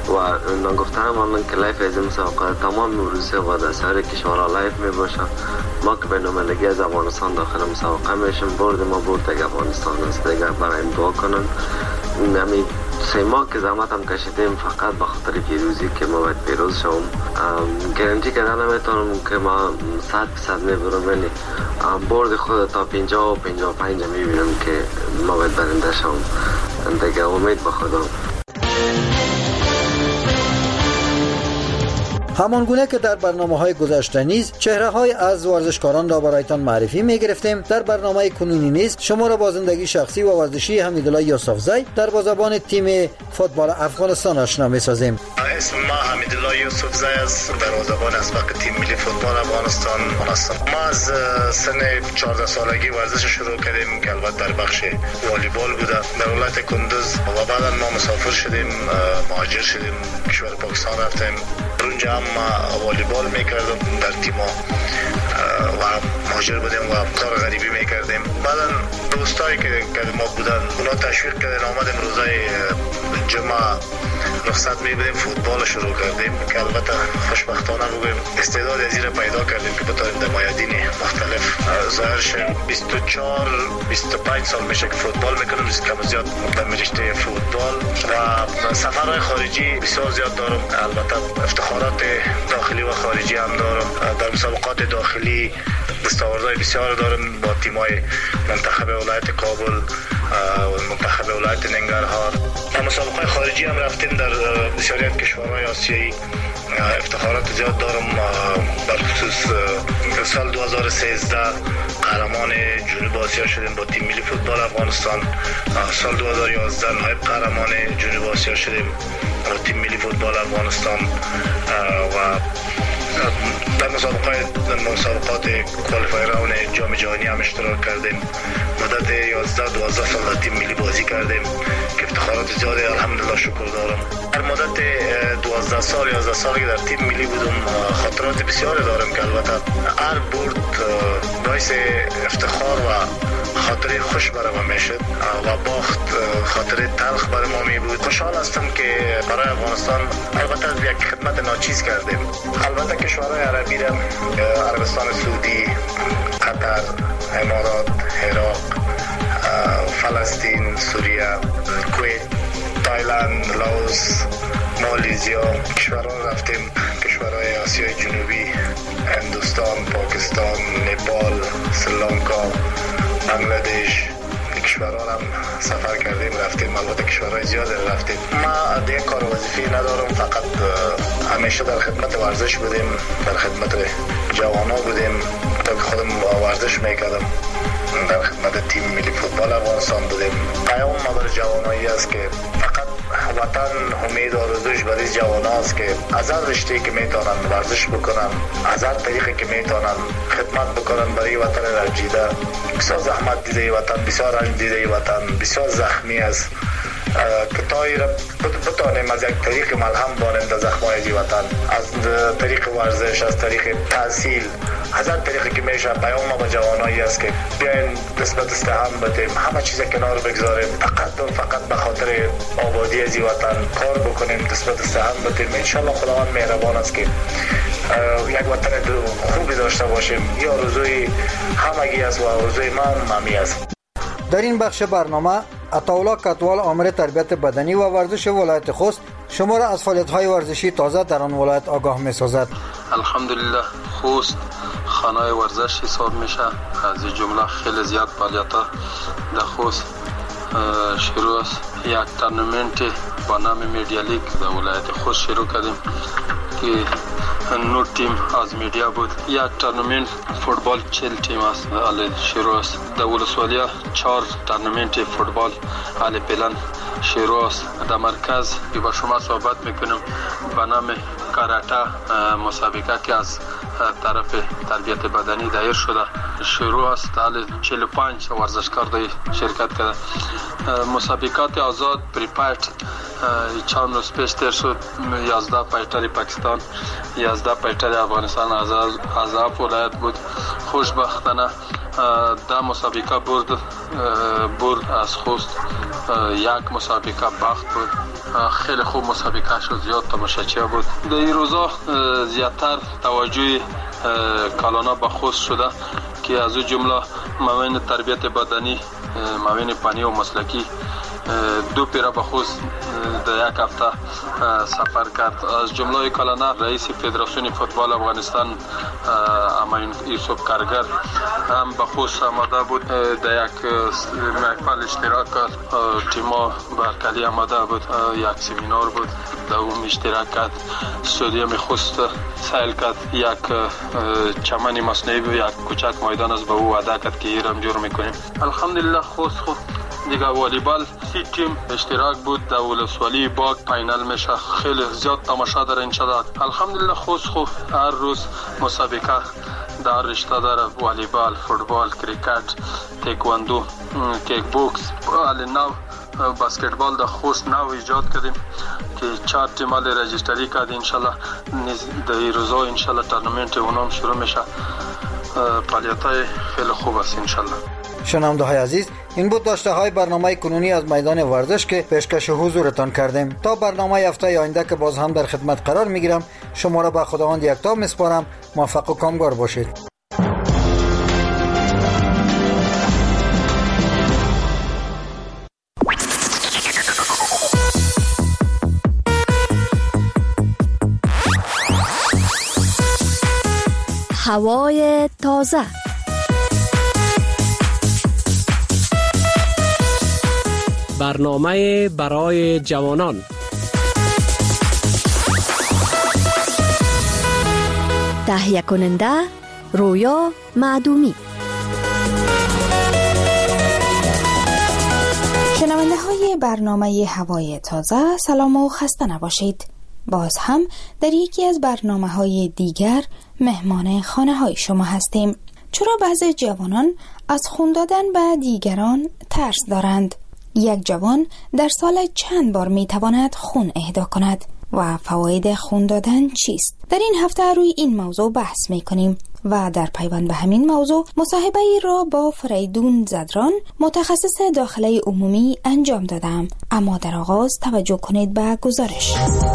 Speaker 4: و نگفته هم من که لایف از این مسابقه تمام روسیه و در سایر کشورها لایف می باشه. ما که به نمایندگی از افغانستان داخل مسابقه میشیم، برد ما برد دیگه افغانستان است. دیگه برای این دعا کنن. نمی سه ماه که زحمت هم کشیدیم فقط به خاطر پیروزی که ما باید پیروز شوم. گارانتی کردن نمیتونم که ما صد درصد میبرم، ولی برد خود تا پنجاه و پنجاه و پنج میبینم که ما باید برنده شوم. دیگه امید به خدا.
Speaker 22: همان گونه که در برنامه‌های گذشته نیز چهره‌های از ورزشکاران را برایتان معرفی می‌گرفتیم، در برنامه کنونی نیز شما را با زندگی شخصی و ورزشی حمیدالله یوسفزی دروازه‌بان تیم فوتبال افغانستان آشنا می‌سازیم.
Speaker 6: اسم ما حمیدالله یوسفزی است، دروازه‌بان اسبق تیم ملی فوتبال افغانستان هستم. ما از سن چهارده سالگی ورزش شروع کردیم که البته در بخش والیبال بوده. در ولایت کندوز و بعدا ما مسافر شدیم، مهاجر شدیم، کشور پاکستان رفتیم. اونجا هم والیبال میکردم در تیما و مهاجر بودیم و کار غریبی میکردیم. بعدا دوستایی که ما بودن اونا تشویق کردن آمدیم روزای جمعه رخصت میبریم فوتبال شروع کردیم که البته خوشبختانه بگویم استعداد از این پیدا کردیم که بتوانیم در میادین مختلف ظاهر شیم. بیست و چهار بیست و پنج سال میشه که فوتبال میکنم، کم زیاد در رشته فوتبال و سفرهای خارجی بسیار زیاد دارم. البته افتخارات داخلی و خارجی هم دارم. در مسابقات داخلی دستاوردهای بسیار دارم با تیمای منتخب ولایت کابل و منتخب ولایت ننگرهار. در مسابقات خارجی هم رفتیم در بسیاری از کشورهای آسیایی. افتخارات زیاد دارم. در خصوص سال دو هزار و سیزده قهرمان جنوب آسیا شدیم با تیم ملی فوتبال افغانستان. سال دو هزار و یازده نایب قهرمان جنوب آسیا شدیم با تیم ملی فوتبال افغانستان و در مسابقات مسابقات کوالیفایر راوند جام جهانی هم اشتراک کردیم. مدت یازده دوازده سال در تیم ملی بازی کردیم که افتخارات زیادی الحمدلله شکر دارم. در مدت دوازده سال یازده سالی که در تیم ملی بودم خاطرات بسیاری دارم که البته هر برد باعث افتخار و خاطره خوش برای ما میشد و باخت خاطره تلخ برای ما می بود. خوشحال هستم که برای افغانستان البته یک خدمت ناچیز کردیم. البته کشورهای عربی را عربستان سعودی، قطر، امارات، عراق، فلسطین، سوریه، کویت، تایلند، لاوس، مالزیا کشورها رفتیم. کشورهای آسیای جنوبی، هندوستان، پاکستان، نپال، سریلانکا، بنگلادش کشورها هم سفر کردیم رفتیم. البته کشورهای زیاد رفتیم. ما دیگه کار وظیفی ندارم، فقط همیشه در خدمت ورزش بودیم، در خدمت جوانا بودیم تا که خودم ورزش میکردم. در خدمت تیم ملی فوتبال افغانستان بودیم. پیام ما برای جوانایی است که فقط وطن امید و آرزوش برای جوانا است که از هر رشته‌ای که میتونن ورزش بکنن، از هر طریقی که میتونن خدمت بکنن برای وطن رنجیده. بسیار زحمت دیده وطن، بسیار رنج دیده وطن، بسیار زخمی است که تا بتانیم از یک طریق ملهم بانیم در زخمای وطن، از طریق ورزش، از طریق تحصیل، از هر طریقی که میشه. پیام ما با جوانایی است که بیاین دست به دست هم بدیم، همه چیز کنار بگذاریم، فقط و فقط به خاطر آبادی از وطن کار بکنیم، دست به دست هم بدیم. انشالله خداوند مهربان است که یک وطن خوبی داشته باشیم. یا آرزوی همگی است و آرزوی ما هم همی است.
Speaker 22: در این بخش برنامه عطاالله کتوال آمر تربیت بدنی و ورزش ولایت خوست شما را از فعالیت‌های ورزشی تازه در آن ولایت آگاه می‌سازد.
Speaker 9: الحمدلله خوست خانه ورزش حساب میشه. از این جمله خیلی زیاد فعالیت‌ها در خوست شروع است. یک تورنمنت با نام میدیا لیگ در ولایت خوست شروع کردیم که نو تیم از میدیا بود. یک تورنمنت فوتبال چهل تیم است حال شروع است. در ولسوالی چهار تورنمنت فوتبال حال پلان شروع است. در مرکز که با شما صحبت میکنم به نام کاراته مسابقه که از طرف تربیت بدنی دایر شده شروع است. حال چهل و پنج ورزشکار در شرکت کرده. مسابقات آزاد پریپایت چند روز پیش تر شد. یازده پایتر پاکستان، یازده پایتر افغانستان از از ولایت بود. خوشبختانه در مسابقه برد برد از خوست. یک مسابقه بخت بود. خیلی خوب مسابقه شد، زیاد تماشاچی بود. در این روزا زیادتر توجه کالانا به خوست شده که از او جمله موین تربیت بدنی، موین فنی و مسلکی دو پیرا به خوست در یک هفته سفر کرد. از جمله کالانا رئیس فدراسیون فوتبال افغانستان امین یوسف کارگر هم به خوست آمده بود. در یک محفل اشتراک کرد. تیما برکلی آمده بود. یک سمینار بود. در اون اشتراک کرد. سعودیه میخواست سیل کرد یک چمن مصنوعی و یک کوچک میدان از به او وعده کرد که ایرم جور میکنیم. الحمدلله خوش خود دیگه والیبال سی تیم اشتراک بود در ولسوالی باغ فینال میشه. خیلی زیاد تماشا داره انشالله. الحمدلله خوش خوب هر روز مسابقه در رشته داره، والیبال، فوتبال، کریکت، تکواندو، کیک بوکس، علی نو، بسکتبال در خوش نو ایجاد کردیم که چهار تیم علی رجیستری کرد. انشالله در این روزا انشالله تورنمنت اونام شروع میشه. فعالیت‌های خیلی خوب است انشالله.
Speaker 22: شنونده های عزیز، این بود داشته های برنامه کنونی از میدان ورزش که پیشکش حضورتان کردیم. تا برنامه هفته آینده که باز هم در خدمت قرار میگیرم، شما را به خداوند یکتا میسپارم. موفق و کامگار باشید.
Speaker 26: هوای تازه.
Speaker 13: برنامه برای جوانان.
Speaker 26: تهیه کننده رویا معدومی.
Speaker 8: شنونده های برنامه هوای تازه، سلام و خسته نباشید. باز هم در یکی از برنامه های دیگر مهمان خانه های شما هستیم. چرا بعضی جوانان از خون دادن به دیگران ترس دارند؟ یک جوان در سال چند بار می تواند خون اهدا کند و فواید خون دادن چیست؟ در این هفته روی این موضوع بحث می کنیم و در پیوند به همین موضوع مصاحبه را با فریدون زدران متخصص داخله عمومی انجام دادم. اما در آغاز توجه کنید به گزارش.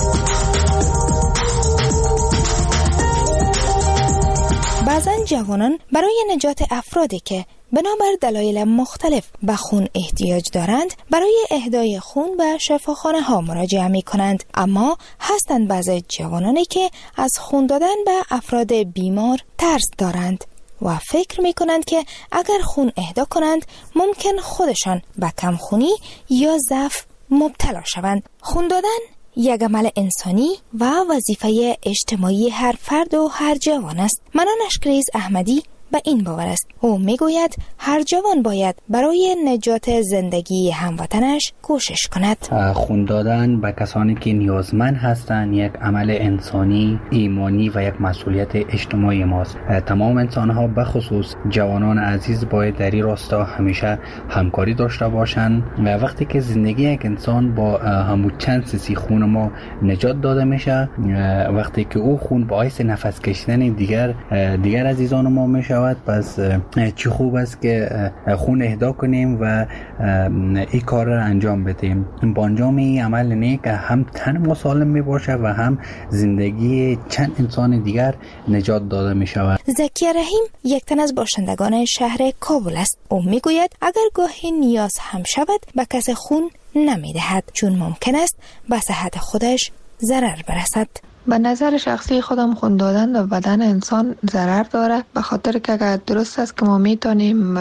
Speaker 8: بعضا جوانان برای نجات افرادی که بنابر دلایل مختلف به خون احتیاج دارند برای اهدای خون به شفاخانه ها مراجعه می کنند. اما هستند بعضی جوانانی که از خون دادن به افراد بیمار ترس دارند و فکر می کنند که اگر خون اهدا کنند ممکن خودشان به کمخونی یا ضعف مبتلا شوند. خون دادن یک عمل انسانی و وظیفه اجتماعی هر فرد و هر جوان است. منان اشکریز احمدی به این باور است. او میگوید هر جوان باید برای نجات زندگی هموطنش کوشش کند.
Speaker 10: خون دادن به کسانی که نیازمند هستند یک عمل انسانی، ایمانی و یک مسئولیت اجتماعی ماست. تمام انسان‌ها به خصوص جوانان عزیز باید در این راستا همیشه همکاری داشته باشند و وقتی که زندگی یک انسان با همون چند سیسی خون ما نجات داده میشه، وقتی که او خون باعث نفس کشیدن دیگر دیگر عزیزان ما میشه، پس چی خوب است که خون اهدا کنیم و این کار را انجام بدیم. با انجام این عمل نیک هم تن ما سالم می باشه و هم زندگی چند انسان دیگر نجات داده می شود.
Speaker 8: زکی رحیم یک تن از باشندگان شهر کابل است. او می گوید اگر گاهی نیاز هم شود به کس خون نمی دهد چون ممکن است به صحت خودش ضرر برسد.
Speaker 5: به نظر شخصی خودم خون دادن به بدن انسان ضرر داره، به خاطر که اگر درست است که ما میتونیم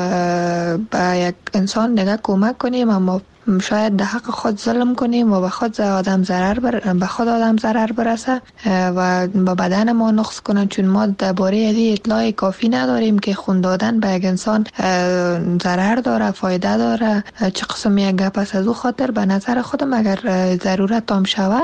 Speaker 5: به یک انسان دیگه کمک کنیم اما شاید در حق خود ظلم کنیم و به خود آدم ضرر بر... به خود آدم ضرر برسه و به بدن ما نقص کنن، چون ما درباره این اطلاع کافی نداریم که خون دادن به یک انسان ضرر داره، فایده داره، چه قسم یک گپ است. از او خاطر به نظر خودم اگر ضرورت هم شوه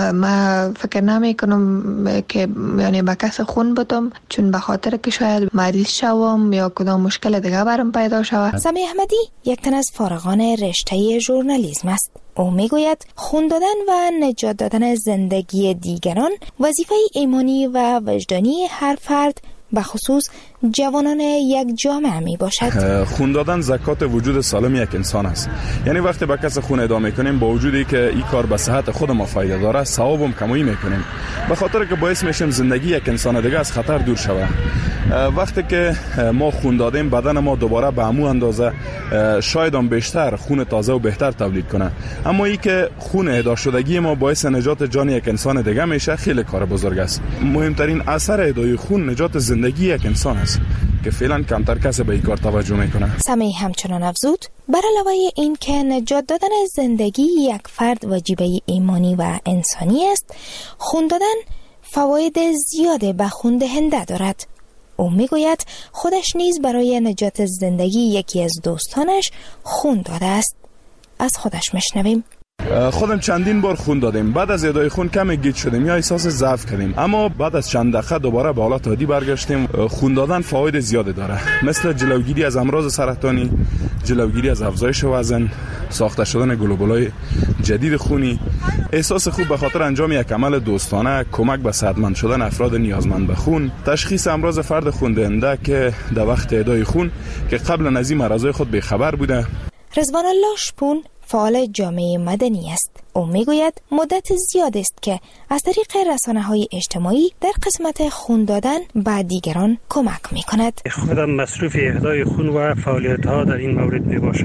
Speaker 5: من فکر نمی کنم که یعنی به کس خون بدم، چون به خاطر که شاید مریض شوم یا کدام مشکل دیگه برام پیدا شوه.
Speaker 8: سمی احمدی یک تن از فارغان رشته ژورنالیسم است. او میگوید خون دادن و نجات دادن زندگی دیگران وظیفه ایمانی و وجدانی هر فرد به خصوص جوانان یک جامعه می باشد.
Speaker 11: خون دادن زکات وجود سالم یک انسان است. یعنی وقتی به کس خون اهدا میکنیم با وجودی که این کار به صحت خود ما فایده داره، ثواب هم کمایی میکنیم، به خاطر که باعث میشیم زندگی یک انسان دیگه از خطر دور شود. وقتی که ما خون دادیم بدن ما دوباره به همون اندازه شاید هم بیشتر خون تازه و بهتر تولید کنه، اما ای که خون اهدا شدگی ما باعث نجات جان یک انسان دیگه میشه خیلی کار بزرگ است. مهمترین اثر اهدای خون نجات زندگی یک انسان است. که فعلا کمتر کسی به این کار توجه میکنه.
Speaker 8: سمی همچنان افزود بر علاوه این که نجات دادن زندگی یک فرد واجبه ایمانی و انسانی است، خون دادن فواید زیاد به خون دهنده دارد. او میگوید خودش نیز برای نجات زندگی یکی از دوستانش خون داده است. از خودش میشنویم.
Speaker 11: خودم چندین بار خون دادیم، بعد از ادای خون کمی گیج شدیم یا احساس ضعف کردیم، اما بعد از چند دقیقه دوباره به حالت عادی برگشتیم. خون دادن فواید زیادی داره، مثل جلوگیری از امراض سرطانی، جلوگیری از افزایش وزن، ساخته شدن گلوبولای جدید خونی، احساس خوب به خاطر انجام یک عمل دوستانه، کمک به صحتمند شدن افراد نیازمند به خون، تشخیص امراض فرد خون دهنده که در وقت ادای خون که قبل از این مرضای خود بی‌خبر بوده.
Speaker 8: رضوان الله شپون فعال جامعه مدنی است. او میگوید مدت زیاد است که از طریق رسانه‌های اجتماعی در قسمت خون دادن به دیگران کمک می‌کند.
Speaker 12: خودم مصروف اهدای خون و فعالیت‌ها در این مورد میباشم.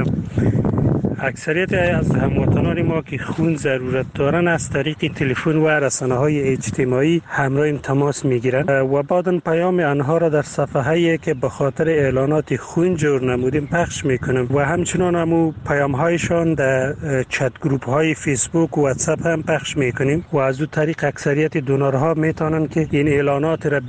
Speaker 12: اکثریت از هموطنان ما که خون ضرورت دارن از طریق تلفن و رسانه‌های اجتماعی همراه تماس میگیرند و بعداً پیام آنها را در صفحه‌ای که به خاطر اعلانات خون جور نمودیم پخش میکنیم و همچنان هم پیام‌هایشان در چت گروپ‌های فیسبوک و واتساپ هم پخش میکنیم و از اون طریق اکثریت دونرها میتونن که این اعلانات را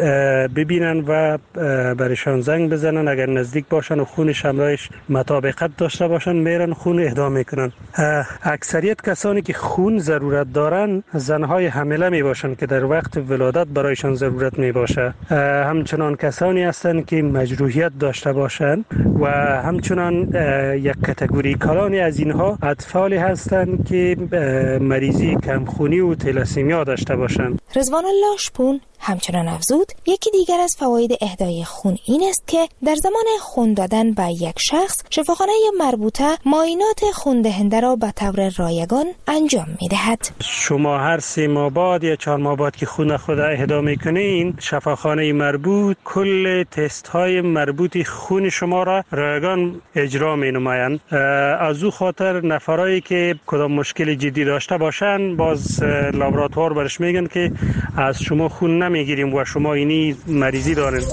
Speaker 12: ببینن و برشان زنگ بزنن. اگر نزدیک باشن و خونش همراهش مطابقت داشته باشن میرن خون اهدا میکنن. اکثریت کسانی که خون ضرورت دارن زنهای حامله می باشن که در وقت ولادت برایشان ضرورت می باشه. همچنان کسانی هستند که مجروحیت داشته باشند و همچنان یک کاتگوری کلانی از اینها اطفالی هستند که مریضی کمخونی و تلاسیمیا داشته باشند.
Speaker 8: رضوان الله شپون همچنان افزود یکی دیگر از فواید اهدای خون این است که در زمان خون دادن به یک شخص شفاخانه مربوطه معاینات خون دهنده را به طور رایگان انجام می‌دهد.
Speaker 12: شما هر سه ماه بعد یا چهار ماه بعد که خون خود اهدا می‌کنین شفاخانه مربوط کل تست های مربوط خون شما را رایگان اجرا می‌نمایند. از او خاطر نفرایی که کدام مشکل جدی داشته باشند باز لابراتوار برش میگن که از شما خون نمیگیریم و شما اینی مریضی دارین.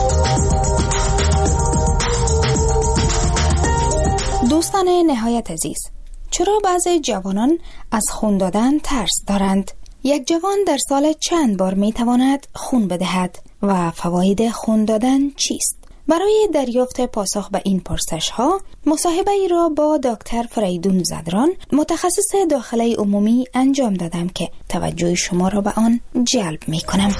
Speaker 8: دوستان نهایت عزیز، چرا بعضی جوانان از خون دادن ترس دارند؟ یک جوان در سال چند بار میتواند خون بدهد و فواید خون دادن چیست؟ برای دریافت پاسخ به این پرسش ها مصاحبه ای را با دکتر فریدون زدران متخصص داخله عمومی انجام دادم که توجه شما را به آن جلب می کنم.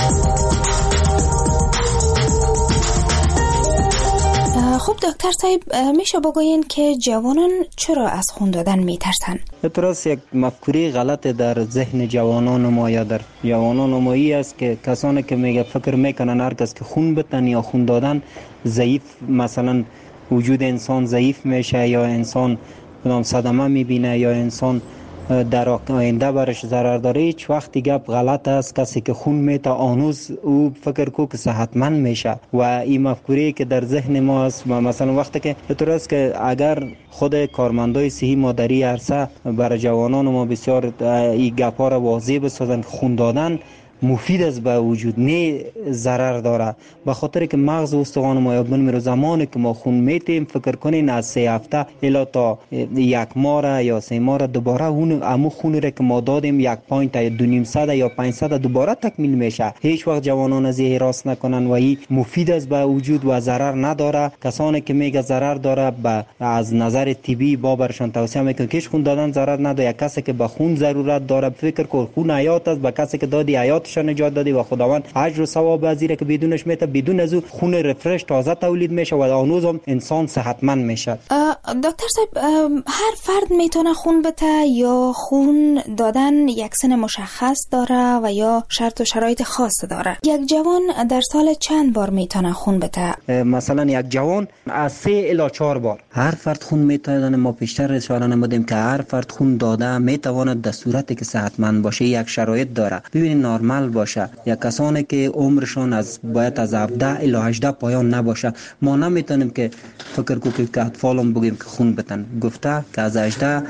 Speaker 8: خب دکتر صاحب میشه بگوین که جوانان چرا از خون دادن میترسن؟
Speaker 14: اعتراض یک مفکوره غلط در ذهن جوانان ما یا در جوانان ما است که کسانی که میگه فکر میکنن هر کس که خون بدن یا خون دادن ضعیف، مثلا وجود انسان ضعیف میشه یا انسان کدام صدمه میبینه یا انسان در آینده برش ضرر داره. هیچ وقتی گپ غلط است. کسی که خون میته آنوز او فکر کو که صحتمند میشه و این مفکوره که در ذهن ما است. مثلا وقتی که بطور است که اگر خود کارمندای صحی مادری عرصه برای جوانان ما بسیار این گپا را واضح بسازن خون دادن مفید است به وجود، نه ضرر داره. به خاطر که مغز و استخوان ما یاد میره زمانی که ما خون میتیم فکر کنین از سه هفته الی تا یک ماه یا سه ماه دوباره اون امو خون را که ما دادیم یک پوینت یا دو نیم صد یا پنج صد دوباره تکمیل میشه. هیچ وقت جوانان از این راست نکنن و این مفید است به وجود و ضرر نداره. کسانی که میگه ضرر داره به از نظر طبی با برشان توصیه میکنم که خون دادن ضرر نداره. کسی که به خون ضرورت داره فکر کن خون حیات است. به کسی که دادی حیات نجات دادی و خداوند اجر و ثواب ازیره که بدونش میته، بدون از خون رفرش تازه تولید میشه و آنوز هم انسان صحتمند میشه.
Speaker 8: دکتر صاحب هر فرد میتونه خون بده یا خون دادن یک سن مشخص داره و یا شرط و شرایط خاص داره؟ یک جوان در سال چند بار میتونه خون بده؟
Speaker 14: مثلا یک جوان از سه الی چهار بار. هر فرد خون میتونه، ما پیشتر اشاره نمودیم که هر فرد خون داده میتواند در صورتی که صحتمند باشه یک شرایط داره. ببینید نرمال نرمال باشه یا کسانی که عمرشان از باید از هفده الی هجده پایان نباشه. ما نمیتونیم که فکر کنیم که اطفالم بگیم که خون بدن. گفته که از هجده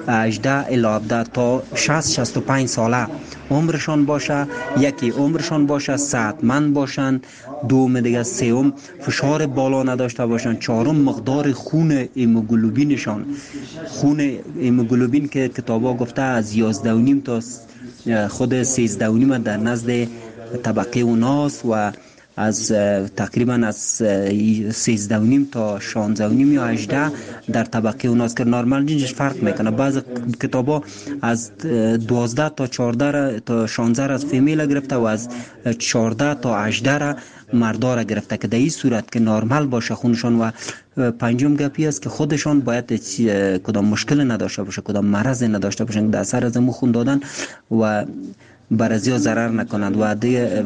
Speaker 14: الی هفده تا شصت شصت و پنج ساله عمرشان باشه، یکی عمرشان باشه، صحتمند باشن، دوم دیگه، سوم فشار بالا نداشته باشن، چهارم مقدار خون هموگلوبینشان، خون هموگلوبین که کتابا گفته از یازده و نیم تا خود سیزده و نیم در نزد طبقه اوناست و از تقریبا از سیزده و نیم تا شانزده و نیم یا هجده در طبقه اوناست که نارمال رنجش فرق میکنه. بعض کتابا از دوازده تا چهارده تا شانزده از فیمیل گرفته و از چهارده تا هجده را مردا را گرفته که در این صورت که نارمال باشه خونشان. و پنجم گپی است که خودشان باید کدام مشکل نداشته باشه، کدام مرض نداشته باشن در اثر از مو خون دادن و برازیا ضرر نکنند و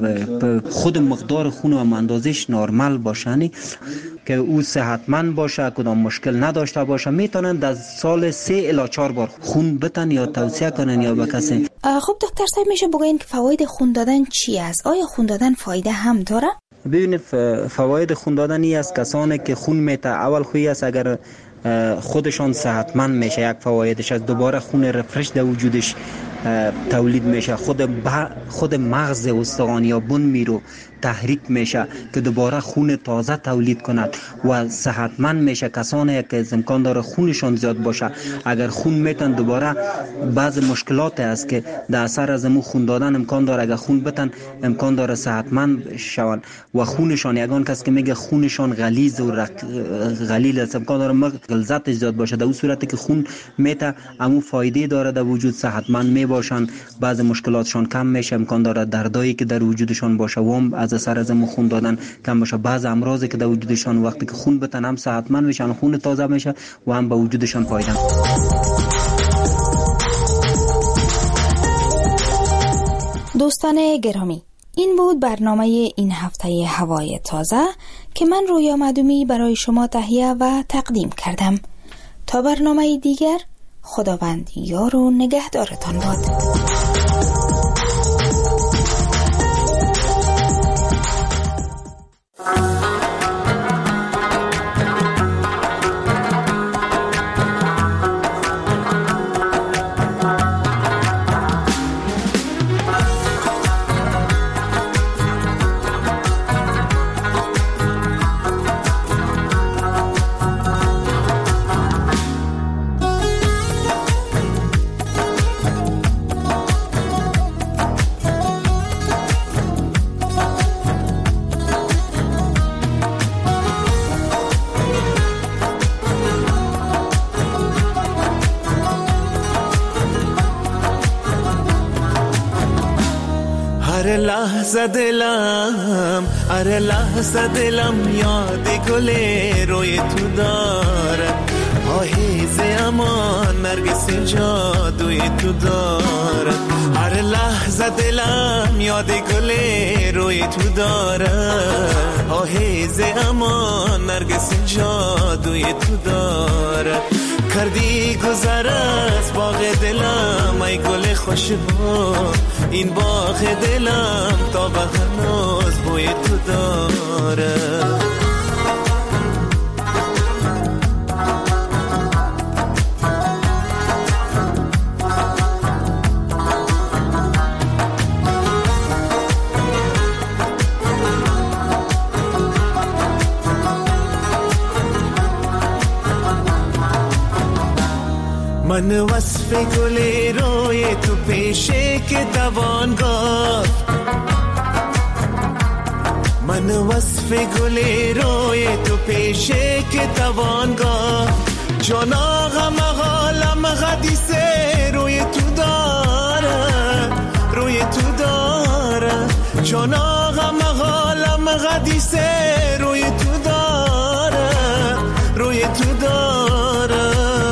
Speaker 14: خود مقدار خون و اندازش نرمال باشند که او صحتمند باشه، کدام مشکل نداشته باشه، میتونند در سال سه الی چهار بار خون بدن یا توصیه کنن یا به کسی.
Speaker 8: خب دکتر صاحب میشه بگین که فواید خون دادن چی است؟ آیا خون دادن فایده هم داره؟
Speaker 14: ببینید فواید خون دادن ای است کسانی که خون میته اول خویی است اگر خودشان صحتمند میشه، یک فوایدش از دوباره خون رفرش در وجودش تولید میشه، خود خود مغز استخوان یا بن میرو تحریک میشه که دوباره خون تازه تولید کند و صحتمند میشه. کسانی که امکان داره خونشان زیاد باشه اگر خون میتن دوباره بعض مشکلات است که در اثر از مو خون دادن امکان داره اگر خون بتن امکان داره صحتمند شون و خونشان یگان کس که میگه خونشان غلیظ و غلیل است امکان داره غلظت زیاد باشه. در اون صورتی که خون میته امو فایده داره در وجود صحتمند می باشن، بعض مشکلاتشان کم میشه، امکان داره دردایی که در وجودشان باشه و از اثر از خون دادن کم باشه. بعض امراضی که در وجودشان وقتی که خون بتن هم صحتمند میشن، خون تازه میشه و هم به وجودشان فایده.
Speaker 8: دوستان گرامی، این بود برنامه این هفته هوای تازه که من رویا مدومی برای شما تهیه و تقدیم کردم. تا برنامه دیگر، خداوند یار و نگهدارتان باد.
Speaker 17: هر لحظه دلم هر لحظه دلم یاد گل روی تو دارد، آهیز امان نرگس جادوی تو دارد. هر لحظه دلم یاد گل روی تو دارد، آهیز امان نرگس جادوی تو دارد. کردی گذر از باغ دلم ای گل خوشبو، این باغ دلم تا به هنوز بوی تو داره. من وصف گل روی تو پیشه که دوان گفت، من وصف گل روی تو پیشه که دوان گفت. جان آقا مغالم غدیسه روی تو داره، روی تو داره. جان آقا مغالم غدیسه روی تو داره، روی تو داره.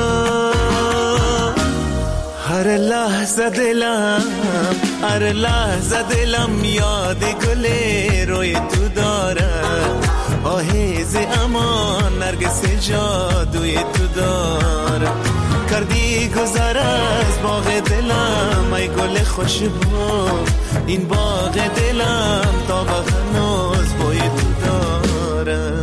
Speaker 17: هر لحظه دلم هر لحظه دلم یاد گل روی تو داره، آهیز امان نرگس جادوی تو داره. کردی گذر از باغ دلم ای گل گل خوشبو، این باغ دلم تا به هنوز بوی تو داره.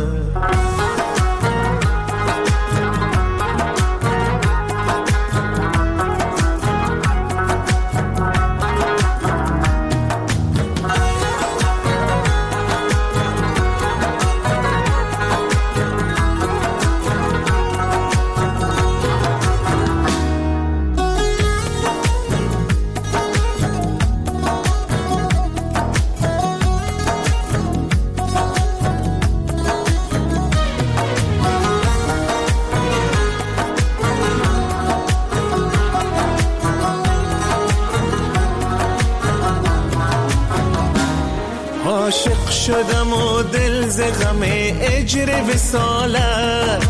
Speaker 17: عاشق شدم و دل ز غم اجر وصالت،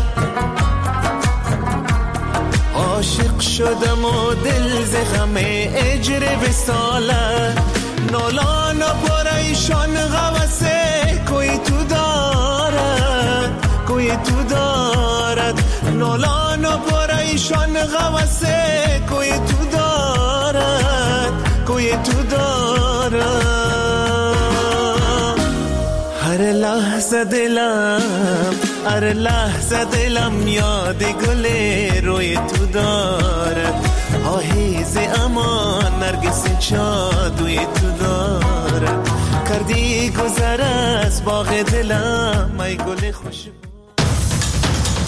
Speaker 17: عاشق شدم و دل ز غم اجر وصالت، نالان و پریشان غوثه کوی تو دارد، کوی تو دارد، نالان و پریشان غوثه کوی تو دارد، کوی تو دارد. هر لحظه دلم، هر لحظه دلم یاد گل روی تو دارد، آهیز امان نرگس جادوی تو دارد، کردی گذر از باغ دلم ای گل خوشبو.